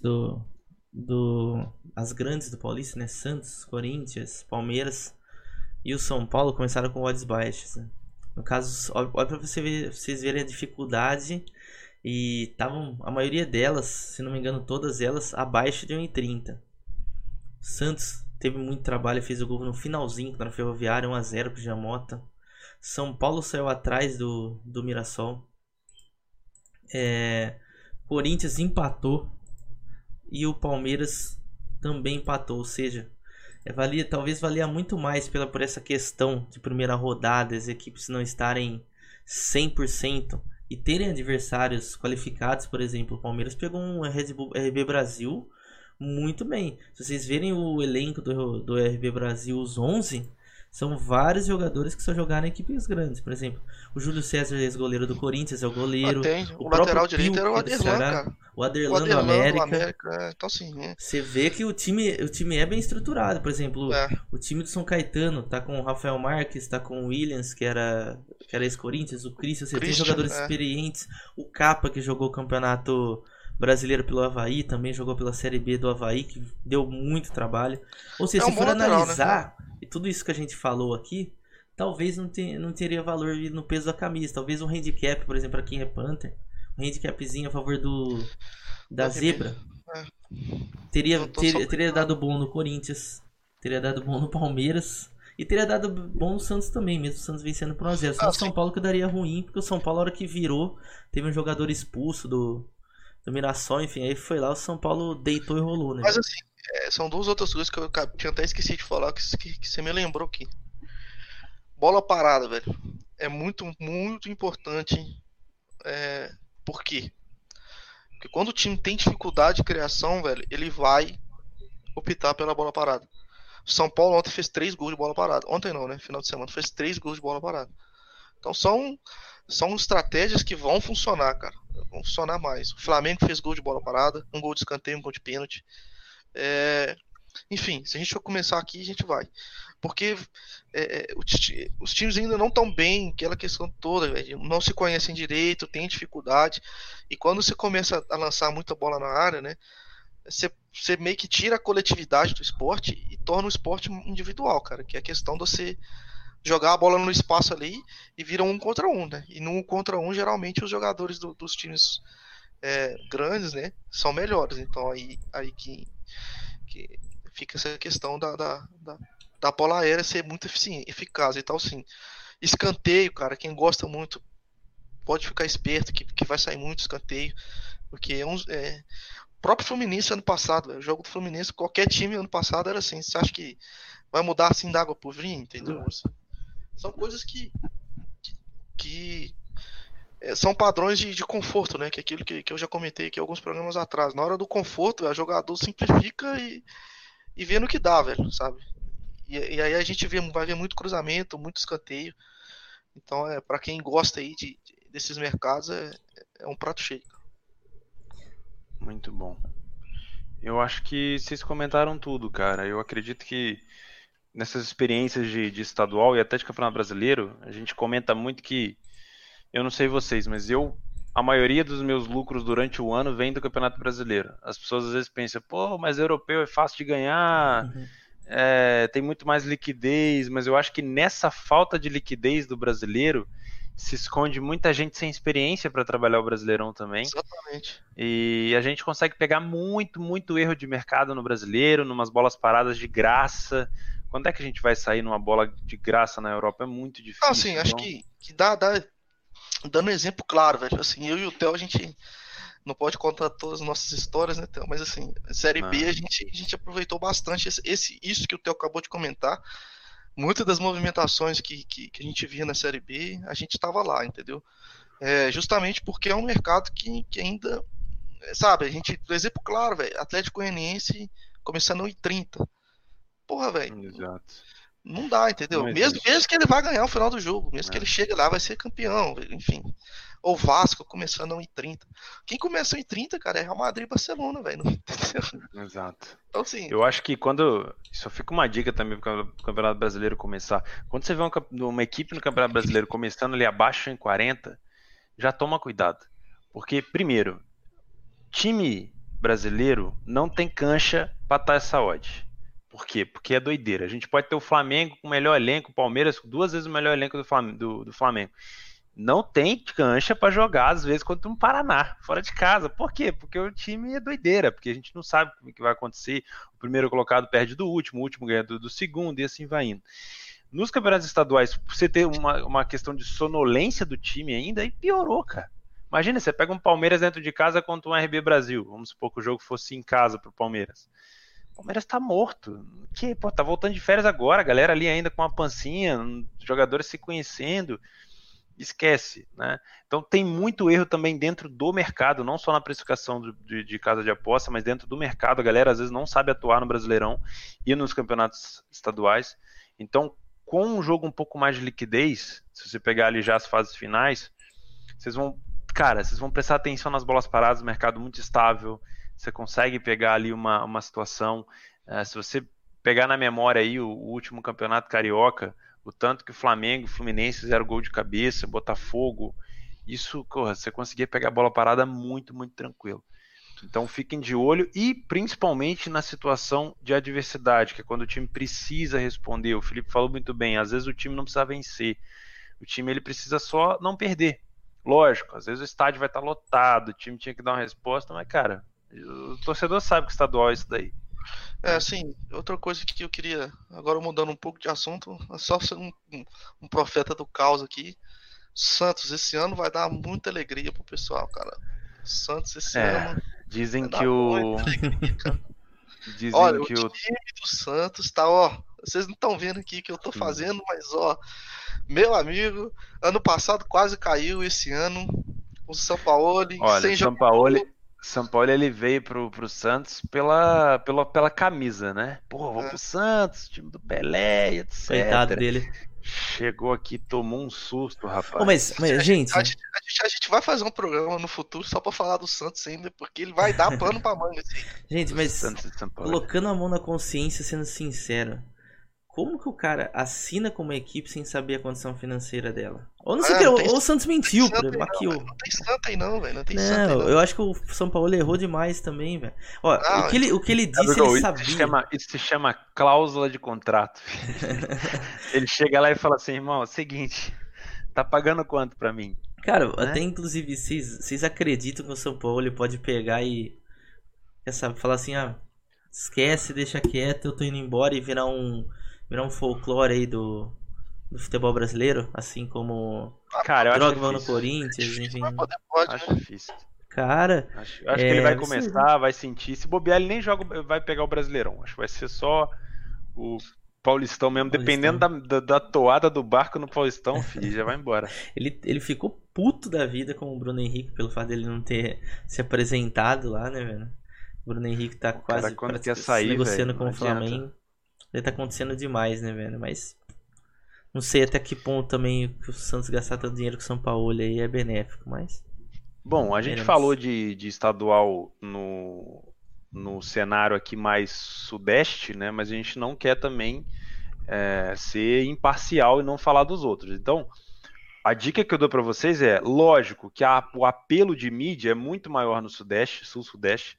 S1: as grandes do Paulista, né? Santos, Corinthians, Palmeiras e o São Paulo começaram com odds baixas, né? No caso, olha pra vocês verem a dificuldade. E estavam, a maioria delas, se não me engano, todas elas abaixo de 1,30. Santos teve muito trabalho, fez o gol no finalzinho na Ferroviária, 1-0 pro Jamota. São Paulo saiu atrás do Mirassol. Corinthians empatou e o Palmeiras também empatou, ou seja, talvez valia muito mais por essa questão de primeira rodada, as equipes não estarem 100% e terem adversários qualificados. Por exemplo, o Palmeiras pegou um RB Brasil muito bem. Se vocês verem o elenco do RB Brasil, os 11, são vários jogadores que só jogaram em equipes grandes. Por exemplo, o Júlio César, ex-goleiro do Corinthians, é o goleiro.
S3: O lateral direito era o Aderlan, cara.
S1: O Aderlan do América.
S3: Então, sim,
S1: Você vê que o time é bem estruturado. Por exemplo, o time do São Caetano tá com o Rafael Marques, tá com o Williams, que era ex-Corinthians, o Christian. Você tem jogadores experientes. O Capa, que jogou o campeonato brasileiro pelo Avaí, também jogou pela Série B do Avaí, que deu muito trabalho. Ou seja, se for analisar, né? E tudo isso que a gente falou aqui, talvez não teria valor no peso da camisa. Talvez um handicap, por exemplo, para quem é Panther, um handicapzinho a favor da zebra, teria dado bom no Corinthians, teria dado bom no Palmeiras e teria dado bom no Santos também, mesmo o Santos vencendo por 1-0. Só o São Paulo que daria ruim, porque o São Paulo, a hora que virou, teve um jogador expulso do Mirassol, enfim, aí foi lá, o São Paulo deitou e rolou, né?
S3: Mas assim, são duas outras coisas que eu tinha até esquecido de falar, que você me lembrou aqui. Bola parada, velho. É muito, muito importante. Por quê? Porque quando o time tem dificuldade de criação, velho, ele vai optar pela bola parada. O São Paulo ontem fez 3 gols de bola parada. Ontem não, né? Final de semana fez 3 gols de bola parada. Então são estratégias que vão funcionar, cara. Vão funcionar mais. O Flamengo fez gol de bola parada, um gol de escanteio, um gol de pênalti. Enfim, se a gente for começar aqui, a gente vai. Porque os times ainda não estão bem, aquela questão toda, véio, não se conhecem direito, tem dificuldade. E quando você começa a lançar muita bola na área, né? Você meio que tira a coletividade do esporte e torna o esporte individual, cara. Que é a questão de você jogar a bola no espaço ali e vira 1 contra 1, né? E no 1 contra 1, geralmente os jogadores dos times grandes, né, são melhores. Então aí que fica essa questão da bola aérea ser muito eficaz e tal, sim. Escanteio, cara, quem gosta muito pode ficar esperto que vai sair muito escanteio, porque o próprio Fluminense ano passado, o jogo do Fluminense, qualquer time ano passado era assim. Você acha que vai mudar assim da água pro vinho, entendeu? São coisas que são padrões de conforto, né? Que é aquilo que eu já comentei aqui alguns programas atrás. Na hora do conforto, o jogador simplifica e vê no que dá, velho, sabe? E aí a gente vai ver muito cruzamento, muito escanteio. Então, para quem gosta aí desses mercados, é um prato cheio.
S2: Muito bom. Eu acho que vocês comentaram tudo, cara. Eu acredito que nessas experiências de estadual e até de campeonato brasileiro, a gente comenta muito que, eu não sei vocês, mas a maioria dos meus lucros durante o ano vem do campeonato brasileiro. As pessoas às vezes pensam, pô, mas europeu é fácil de ganhar, tem muito mais liquidez, mas eu acho que nessa falta de liquidez do brasileiro se esconde muita gente sem experiência para trabalhar o Brasileirão também.
S3: Exatamente.
S2: E a gente consegue pegar muito, muito erro de mercado no brasileiro, numas bolas paradas de graça. Quando é que a gente vai sair numa bola de graça na Europa? É muito difícil.
S3: Assim, então... acho que dando um exemplo claro, velho. Assim, eu e o Theo, a gente não pode contar todas as nossas histórias, né, Theo? Mas assim, Série B a gente aproveitou bastante isso que o Theo acabou de comentar. Muitas das movimentações que a gente via na Série B, a gente estava lá, entendeu? Justamente porque é um mercado que ainda, sabe, a gente, do exemplo claro, velho, Atlético Goianiense começando em 30. Porra, velho.
S2: Exato.
S3: Não dá, entendeu? Mesmo que ele vá ganhar o final do jogo, mesmo que ele chegue lá, vai ser campeão, enfim. Ou Vasco começando em 30. Quem começou em 30, cara, é Real Madrid e Barcelona, velho.
S2: Exato.
S3: Então, assim,
S2: eu acho que quando. Só fica uma dica também para o Campeonato Brasileiro começar. Quando você vê uma equipe no Campeonato Brasileiro começando ali abaixo em 40, já toma cuidado. Porque, primeiro, time brasileiro não tem cancha para estar essa odd. Por quê? Porque é doideira. A gente pode ter o Flamengo com o melhor elenco, o Palmeiras com 2 vezes o melhor elenco do Flamengo. Não tem cancha para jogar, às vezes, contra um Paraná, fora de casa. Por quê? Porque o time é doideira, porque a gente não sabe o que vai acontecer. O primeiro colocado perde do último, o último ganha do segundo, e assim vai indo. Nos campeonatos estaduais, você ter uma questão de sonolência do time ainda, aí piorou, cara. Imagina, você pega um Palmeiras dentro de casa contra um RB Brasil. Vamos supor que o jogo fosse em casa pro Palmeiras. O Palmeiras tá morto. Tá voltando de férias agora, a galera ali ainda com uma pancinha, jogadores se conhecendo. Esquece, né? Então tem muito erro também dentro do mercado, não só na precificação de casa de aposta, mas dentro do mercado. A galera às vezes não sabe atuar no Brasileirão e nos campeonatos estaduais. Então, com um jogo um pouco mais de liquidez, se você pegar ali já as fases finais, vocês vão prestar atenção nas bolas paradas, mercado muito estável, você consegue pegar ali uma situação. Se você pegar na memória aí o último campeonato carioca, o tanto que o Flamengo, o Fluminense fizeram gol de cabeça, Botafogo, isso, você conseguia pegar a bola parada muito, muito tranquilo. Então fiquem de olho e principalmente na situação de adversidade, que é quando o time precisa responder. O Felipe falou muito bem, às vezes o time não precisa vencer, o time ele precisa só não perder. Lógico, às vezes o estádio vai estar lotado, o time tinha que dar uma resposta, mas cara, o torcedor sabe que estadual é isso daí.
S3: Assim, outra coisa que eu queria, agora mudando um pouco de assunto, só ser um profeta do caos aqui. Santos esse ano vai dar muita alegria pro pessoal, cara. Santos esse ano.
S2: Dizem que o.
S3: Dizem olha, que o time do Santos tá, ó. Vocês não estão vendo aqui o que eu tô fazendo, mas ó, meu amigo, ano passado quase caiu, esse ano o São Paulo.
S2: Olha, São Paulo ele veio pro Santos pela camisa, né? Pô, vou pro Santos, time do Pelé, etc.
S1: Coitado dele.
S2: Chegou aqui, tomou um susto, rapaz.
S1: Oh, mas gente...
S3: A gente vai fazer um programa no futuro só pra falar do Santos ainda, porque ele vai dar pano pra manga, assim.
S1: Gente, mas colocando a mão na consciência, sendo sincero, como que o cara assina com uma equipe sem saber a condição financeira dela? Ou não sei ou o Santos mentiu, maquiou.
S3: Não tem Santa aí não, velho. Não tem Santa aí não.
S1: Eu acho que o São Paulo errou demais também, velho. Ó, o que ele disse, ele sabia.
S2: Isso se chama cláusula de contrato. Ele chega lá e fala assim, irmão, é o seguinte, tá pagando quanto pra mim?
S1: Cara, até inclusive, vocês acreditam que o São Paulo pode pegar e falar assim, esquece, deixa quieto, eu tô indo embora e virar um folclore aí do futebol brasileiro, assim como Drogba no Corinthians, enfim.
S2: Acho difícil.
S1: Cara,
S2: acho que ele vai começar, vai sentir. Se bobear, ele nem vai pegar o Brasileirão. Acho que vai ser só o Paulistão mesmo, dependendo da toada do barco no Paulistão, filho, já vai embora.
S1: Ele ficou puto da vida com o Bruno Henrique pelo fato dele não ter se apresentado lá, né, velho? O Bruno Henrique tá quase negociando com o Flamengo. Ele tá acontecendo demais, né, velho? Mas não sei até que ponto também que o Santos gastar tanto dinheiro com o São Paulo aí é benéfico, mas...
S2: Bom, a gente falou de estadual no cenário aqui mais sudeste, né? Mas a gente não quer também ser imparcial e não falar dos outros. Então, a dica que eu dou para vocês é, lógico, que o apelo de mídia é muito maior no sudeste, sul-sudeste,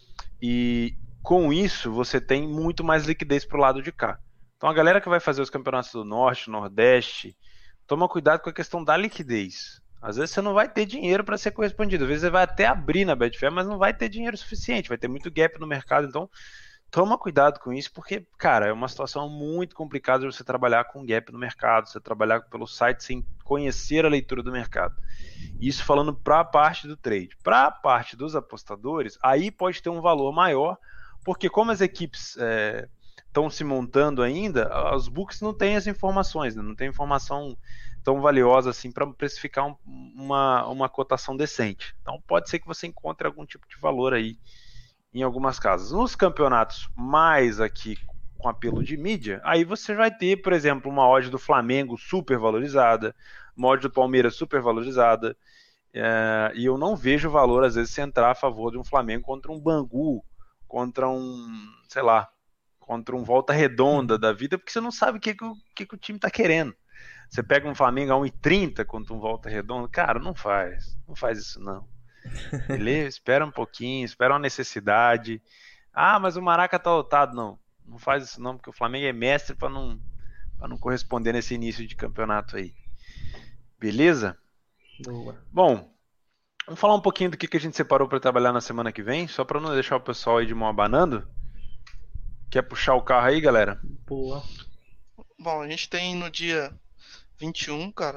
S2: e com isso você tem muito mais liquidez pro lado de cá. Então a galera que vai fazer os campeonatos do norte, nordeste, toma cuidado com a questão da liquidez. Às vezes você não vai ter dinheiro para ser correspondido. Às vezes você vai até abrir na Betfair, mas não vai ter dinheiro suficiente. Vai ter muito gap no mercado. Então, toma cuidado com isso, porque, cara, é uma situação muito complicada de você trabalhar com gap no mercado, você trabalhar pelo site sem conhecer a leitura do mercado. Isso falando para a parte do trade. Para a parte dos apostadores, aí pode ter um valor maior, porque como as equipes estão se montando ainda, os books não têm as informações, né? Não tem informação tão valiosa assim para precificar uma cotação decente. Então pode ser que você encontre algum tipo de valor aí em algumas casas. Nos campeonatos mais aqui com apelo de mídia, aí você vai ter, por exemplo, uma odd do Flamengo super valorizada, uma odd do Palmeiras super valorizada, e eu não vejo valor, às vezes, se entrar a favor de um Flamengo contra um Bangu, contra um, sei lá, contra um Volta Redonda da vida, porque você não sabe o que o time tá querendo. Você pega um Flamengo a 1,30 contra um Volta Redonda, cara, não faz isso não. Beleza? Espera um pouquinho, espera uma necessidade. Ah, mas o Maraca tá lotado. Não faz isso não, porque o Flamengo é mestre para não corresponder nesse início de campeonato aí. Beleza?
S1: Boa.
S2: Bom, vamos falar um pouquinho do que a gente separou para trabalhar na semana que vem, só para não deixar o pessoal aí de mão abanando. Quer puxar o carro aí, galera?
S1: Boa.
S3: Bom, a gente tem no dia 21, cara,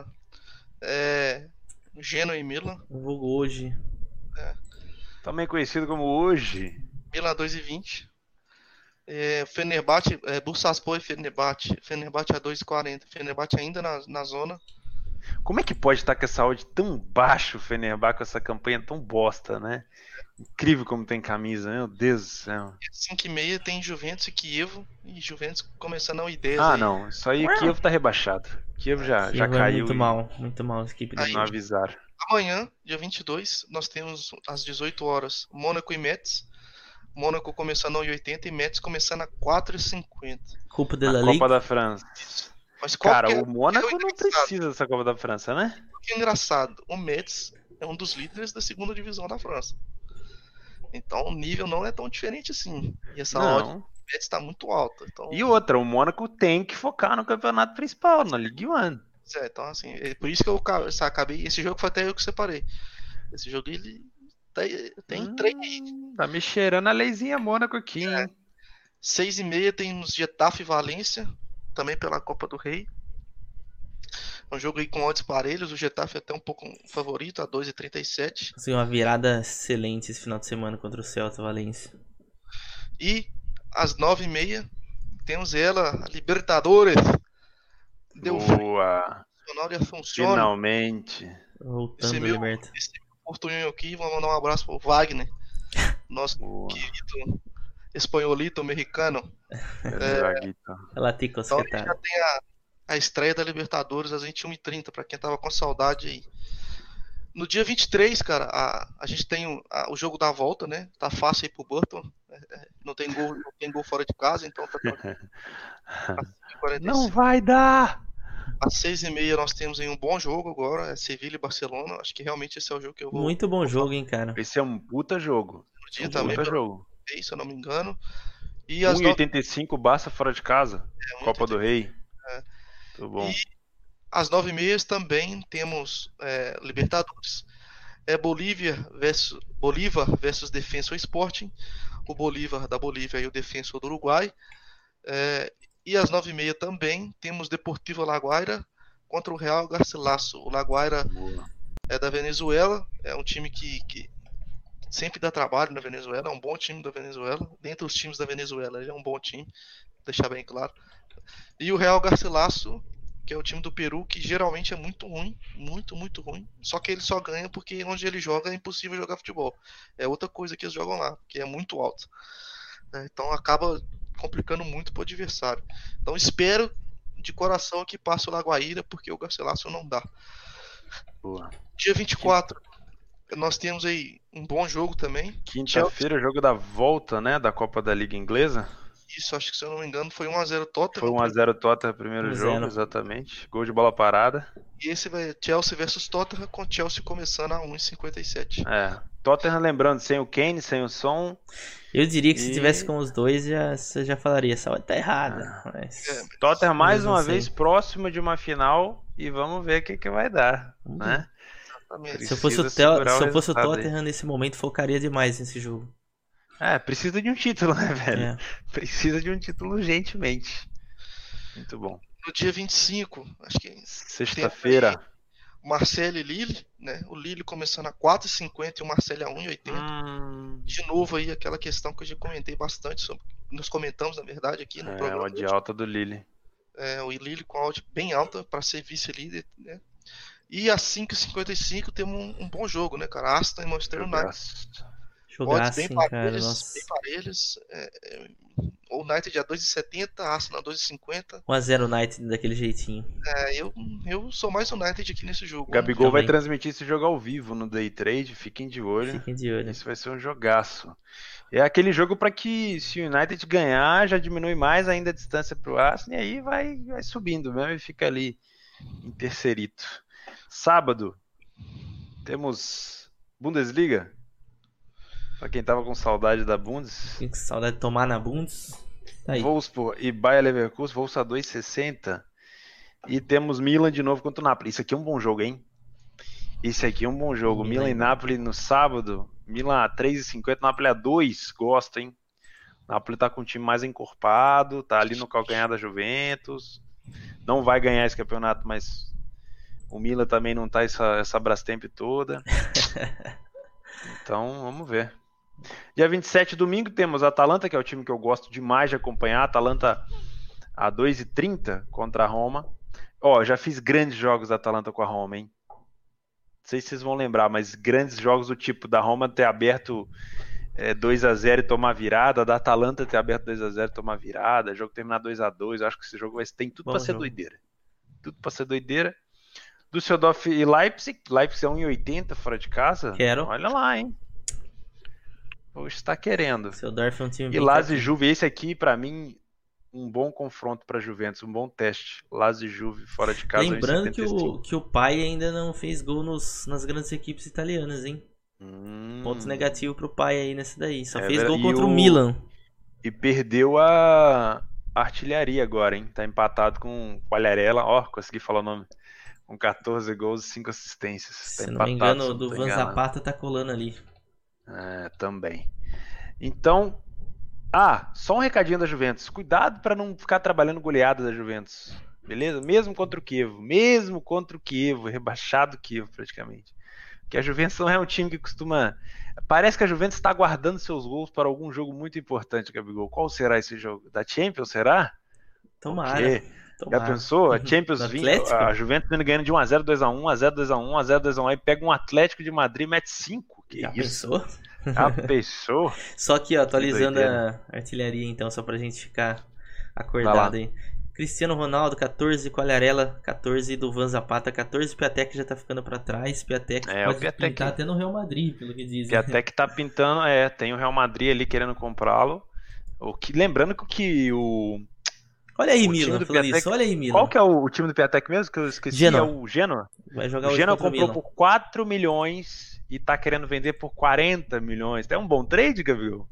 S3: Genoa e Milan.
S1: Vulgo hoje.
S2: Também conhecido como hoje.
S3: Milan 2,20. Fenerbahçe, Bursaspor e Fenerbahçe. Fenerbahçe a 2,40. Fenerbahçe ainda na zona.
S2: Como é que pode estar com essa odd tão baixo, o Fenerbahçe, com essa campanha tão bosta, né? Incrível como tem camisa, meu Deus do céu.
S3: 5,5 tem Juventus e Kievo. E Juventus começando a 1,10.
S2: Ah, não. Isso aí, o Kiev tá rebaixado. O Kiev já caiu.
S1: Muito mal a equipe dele.
S2: Não avisaram.
S3: Amanhã, dia 22, nós temos às 18 horas Mônaco e Metz. Mônaco começando a 1,80 e Metz começando a 4,50.
S1: Copa de
S2: Na
S1: la
S2: Copa
S1: Liga.
S2: da França.
S3: Mas
S2: Cara, o Mônaco não precisa dessa Copa da França, né?
S3: O que é engraçado, o Metz é um dos líderes da segunda divisão da França. Então o nível não é tão diferente assim. E essa odd do Metz está muito alta. Então...
S2: E outra, o Mônaco tem que focar no campeonato principal, na Ligue 1.
S3: Então assim, é por isso que eu acabei. Esse jogo foi até eu que separei. Esse jogo ele tem 3.
S2: Tá me cheirando a leizinha Mônaco aqui, hein?
S3: 6,5 temos Getafe e Valência, também pela Copa do Rei. É um jogo aí com odds parelhos, o Getafe é até um pouco favorito, a 2,37.
S1: Assim, uma virada excelente esse final de semana contra o Celta Valência.
S3: E às 9,5 temos ela, a Libertadores.
S2: Boa!
S3: Funciona.
S2: Finalmente.
S1: Voltando a Liberta.
S3: Esse portunho aqui, vamos mandar um abraço pro Wagner, nosso querido espanholito americano.
S1: Ela tica os
S3: então a gente já tem a estreia da Libertadores às 21h30, pra quem tava com saudade aí. No dia 23, cara, a gente tem o jogo da volta, né? Tá fácil aí pro Burton. Não tem gol fora de casa, então tá
S2: Não vai dar!
S3: Às 6h30 nós temos aí um bom jogo agora, é Sevilha e Barcelona. Acho que realmente esse é o jogo que eu vou...
S1: Muito bom jogo, hein, cara.
S2: Esse é um puta jogo.
S3: No dia também,
S2: puta jogo.
S3: Se eu não me engano. E
S2: 1,85 Barça fora de casa. Copa do Rei. Muito bom.
S3: E às 9h30 também temos Libertadores. Bolívar versus Defensor Sporting. O Bolívar da Bolívia e o Defensor do Uruguai. E às 9h30 também temos Deportivo Laguaira contra o Real Garcilaso. O Laguaira é da Venezuela, é um time que sempre dá trabalho na Venezuela, é um bom time da Venezuela. Dentre os times da Venezuela, ele é um bom time, deixar bem claro. E o Real Garcilaso, que é o time do Peru, que geralmente é muito ruim, muito ruim. Só que ele só ganha porque onde ele joga é impossível jogar futebol. É outra coisa que eles jogam lá, que é muito alto. Então acaba complicando muito pro adversário. Então espero de coração que passe o Laguaira, porque o Garcilaso não dá.
S2: Boa.
S3: Dia 24, nós temos aí um bom jogo também.
S2: Quinta-feira, o jogo da volta, né, da Copa da Liga Inglesa.
S3: Isso, acho que se eu não me engano foi 1-0 Tottenham.
S2: Foi 1-0 Tottenham primeiro jogo, exatamente. Gol de bola parada.
S3: E esse vai Chelsea versus Tottenham, com Chelsea começando a 1,57.
S2: Tottenham, lembrando, sem o Kane, sem o Son.
S1: Eu diria que se tivesse com os dois, você já falaria, essa hora tá errada. Mas...
S2: Tottenham mais uma vez próximo de uma final e vamos ver o que vai dar, né?
S1: Se eu fosse o Tottenham nesse momento, focaria demais nesse jogo.
S2: Precisa de um título, né, velho? Precisa de um título urgentemente. Muito bom.
S3: No dia 25, acho que
S2: sexta-feira,
S3: Marseille e Lille, né? O Lille começando a 4,50 e o Marseille a 1,80. De novo aí aquela questão que eu já comentei bastante sobre, nós comentamos na verdade aqui no programa.
S2: A odd alta do Lille.
S3: O Lille com a odd bem alta para ser vice-líder, né? E às 5,55 temos um bom jogo, né, cara? Aston e Manchester United. Odds
S1: Jogaço,
S3: bem
S1: hein, cara.
S3: parelhos,
S1: Nossa.
S3: bem parelhos. O United a 2,70, Arsenal a 2,50.
S1: 1x0 United daquele jeitinho.
S3: Eu sou mais United aqui nesse
S2: O
S3: jogo.
S2: Gabigol vai
S1: Também.
S2: transmitir esse jogo ao vivo no Day Trade, fiquem de olho.
S1: Fiquem de olho.
S2: Isso vai ser um jogaço. É aquele jogo para que, se o United ganhar, já diminui mais ainda a distância para o Arsenal, e aí vai subindo mesmo e fica ali em terceirito. Sábado, temos Bundesliga. Para quem tava com saudade da Bundes.
S1: Fiquem com saudade de tomar na Bundes. Tá aí.
S2: Wolfsburg e Bayer Leverkusen, Wolfsburg a 2,60. E temos Milan de novo contra o Napoli. Isso aqui é um bom jogo, hein? Esse aqui é um bom jogo. Milan e Napoli no sábado. Milan a 3,50, Napoli a 2. Gosto, hein? Napoli tá com um time mais encorpado, tá ali no calcanhar da Juventus. Não vai ganhar esse campeonato, mas o Milan também não tá essa Brastemp toda. Então, vamos ver. Dia 27, domingo, temos a Atalanta, que é o time que eu gosto demais de acompanhar. Atalanta a 2,30 contra a Roma. Ó, já fiz grandes jogos da Atalanta com a Roma, hein? Não sei se vocês vão lembrar, mas grandes jogos do tipo da Roma ter aberto 2-0 e tomar virada, da Atalanta ter aberto 2-0 e tomar virada, jogo terminar 2-2. Acho que esse jogo tem tudo para ser doideira. Tudo para ser doideira. Düsseldorf e Leipzig. Leipzig é 1,80 fora de casa.
S1: Quero.
S2: Olha lá, hein? Hoje está querendo.
S1: Düsseldorf é um time
S2: e
S1: bem
S2: Lazio e
S1: fraquinho.
S2: Juve, esse aqui, para mim, um bom confronto para Juventus, um bom teste. Lazio e Juve fora de casa.
S1: Lembrando que o pai ainda não fez gol nas grandes equipes italianas, hein? Pontos negativos pro pai aí nessa daí. Só fez gol contra o Milan.
S2: E perdeu a artilharia agora, hein? Tá empatado com o Quagliarella. Ó, consegui falar o nome. Com 14 gols e 5 assistências.
S1: Se
S2: Tá
S1: não me
S2: empatado,
S1: engano, o do Van Zapata tá colando ali.
S2: Também. Então, só um recadinho da Juventus. Cuidado para não ficar trabalhando goleada da Juventus. Beleza? Mesmo contra o Chievo, rebaixado o Chievo praticamente. Porque a Juventus não é um time que costuma... Parece que a Juventus está guardando seus gols para algum jogo muito importante, Gabigol. Qual será esse jogo? Da Champions, será?
S1: Tomara.
S2: Já pensou? A Champions a Juventus vindo ganhando de 1-0, 2-1, 1-0, 2-1, 1-0, 2-1, aí pega um Atlético de Madrid e mete 5.
S1: Já pensou?
S2: Já pensou?
S1: Só aqui, ó, atualizando a artilharia, então, só pra gente ficar acordado aí. Cristiano Ronaldo, 14, Quagliarella, 14, do Van Zapata, 14, Piatek já tá ficando pra trás, Piatek pode pintar até no Real Madrid, pelo que dizem.
S2: Piatek tá pintando, tem o Real Madrid ali querendo comprá-lo. Lembrando que o...
S1: Olha aí, Milan, falando isso, olha aí, Milan.
S2: Qual que é o time do Piatek mesmo, que eu esqueci?
S1: Genoa.
S2: É o Genoa.
S1: Vai jogar
S2: o Genoa comprou por 4 milhões e tá querendo vender por 40 milhões. É um bom trade, Gabriel?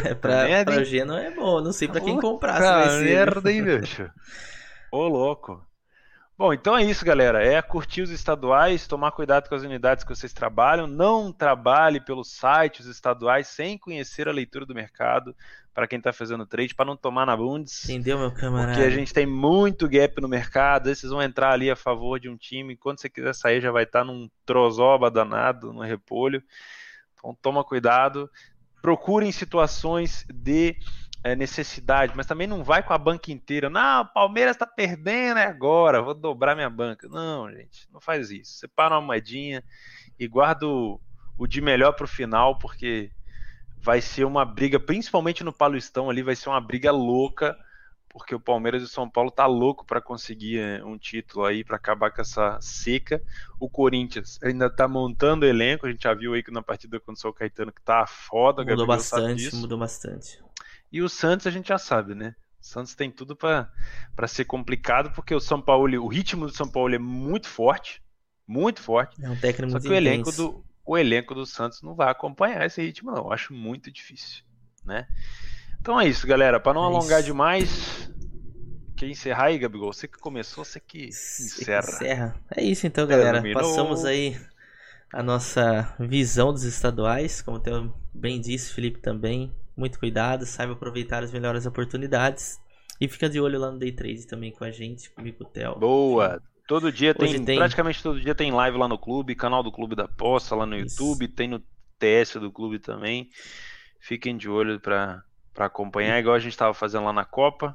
S1: Pra o Genoa é bom, não sei pra quem comprar.
S2: Merda, hein, bicho? Ô, louco. Bom, então é isso, galera. É curtir os estaduais, tomar cuidado com as unidades que vocês trabalham. Não trabalhe pelos sites estaduais sem conhecer a leitura do mercado para quem está fazendo trade, para não tomar na bundes.
S1: Entendeu, meu camarada?
S2: Porque a gente tem muito gap no mercado. Aí vocês vão entrar ali a favor de um time. Quando você quiser sair, já vai estar num trozoba danado, no repolho. Então toma cuidado. Procurem situações de necessidade, mas também não vai com a banca inteira. Não, o Palmeiras tá perdendo agora, vou dobrar minha banca. Não, gente, não faz isso. Separa uma moedinha e guarda o de melhor pro final, porque vai ser uma briga, principalmente no Paulistão ali, vai ser uma briga louca, porque o Palmeiras e o São Paulo tá louco para conseguir um título aí, para acabar com essa seca. O Corinthians ainda tá montando o elenco, a gente já viu aí que na partida contra o São Caetano que tá foda.
S1: Mudou bastante.
S2: E o Santos a gente já sabe, né? O Santos tem tudo para ser complicado, porque o São Paulo, o ritmo do São Paulo é muito forte. Muito forte.
S1: É um técnico
S2: muito intenso. O elenco do Santos não vai acompanhar esse ritmo, não. Eu acho muito difícil, né? Então é isso, galera. Para não alongar demais, quer encerrar aí, Gabigol? Você que começou, você que encerra.
S1: É isso então, galera. Passamos aí a nossa visão dos estaduais, como eu bem disse, Felipe também. Muito cuidado, saiba aproveitar as melhores oportunidades. E fica de olho lá no Day Trade também com a gente, comigo, com o Theo.
S2: Boa! Todo dia praticamente todo dia tem live lá no clube, canal do Clube da Poça lá no YouTube, tem no TS do clube também. Fiquem de olho para acompanhar, igual a gente estava fazendo lá na Copa.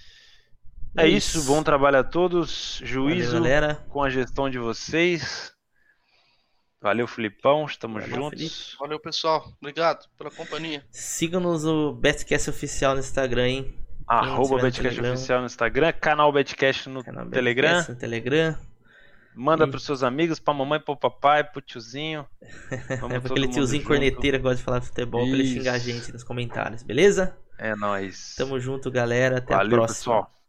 S2: É isso, bom trabalho a todos. Juízo. Valeu, galera. Com a gestão de vocês. Valeu, Filipão. Estamos
S1: Valeu,
S2: juntos.
S1: Felipe.
S3: Valeu, pessoal. Obrigado pela companhia.
S1: Siga-nos o Betcast Oficial no Instagram, hein?
S2: @Betcast Oficial no Instagram. Canal Betcast no Telegram.
S1: Betcast no Telegram.
S2: Manda pros seus amigos, pra mamãe, pro papai, pro tiozinho.
S1: É pra aquele tiozinho corneteiro que gosta de falar de futebol, pra ele xingar a gente nos comentários, beleza?
S2: É nóis.
S1: Tamo junto, galera. Até a próxima.
S2: Valeu, pessoal.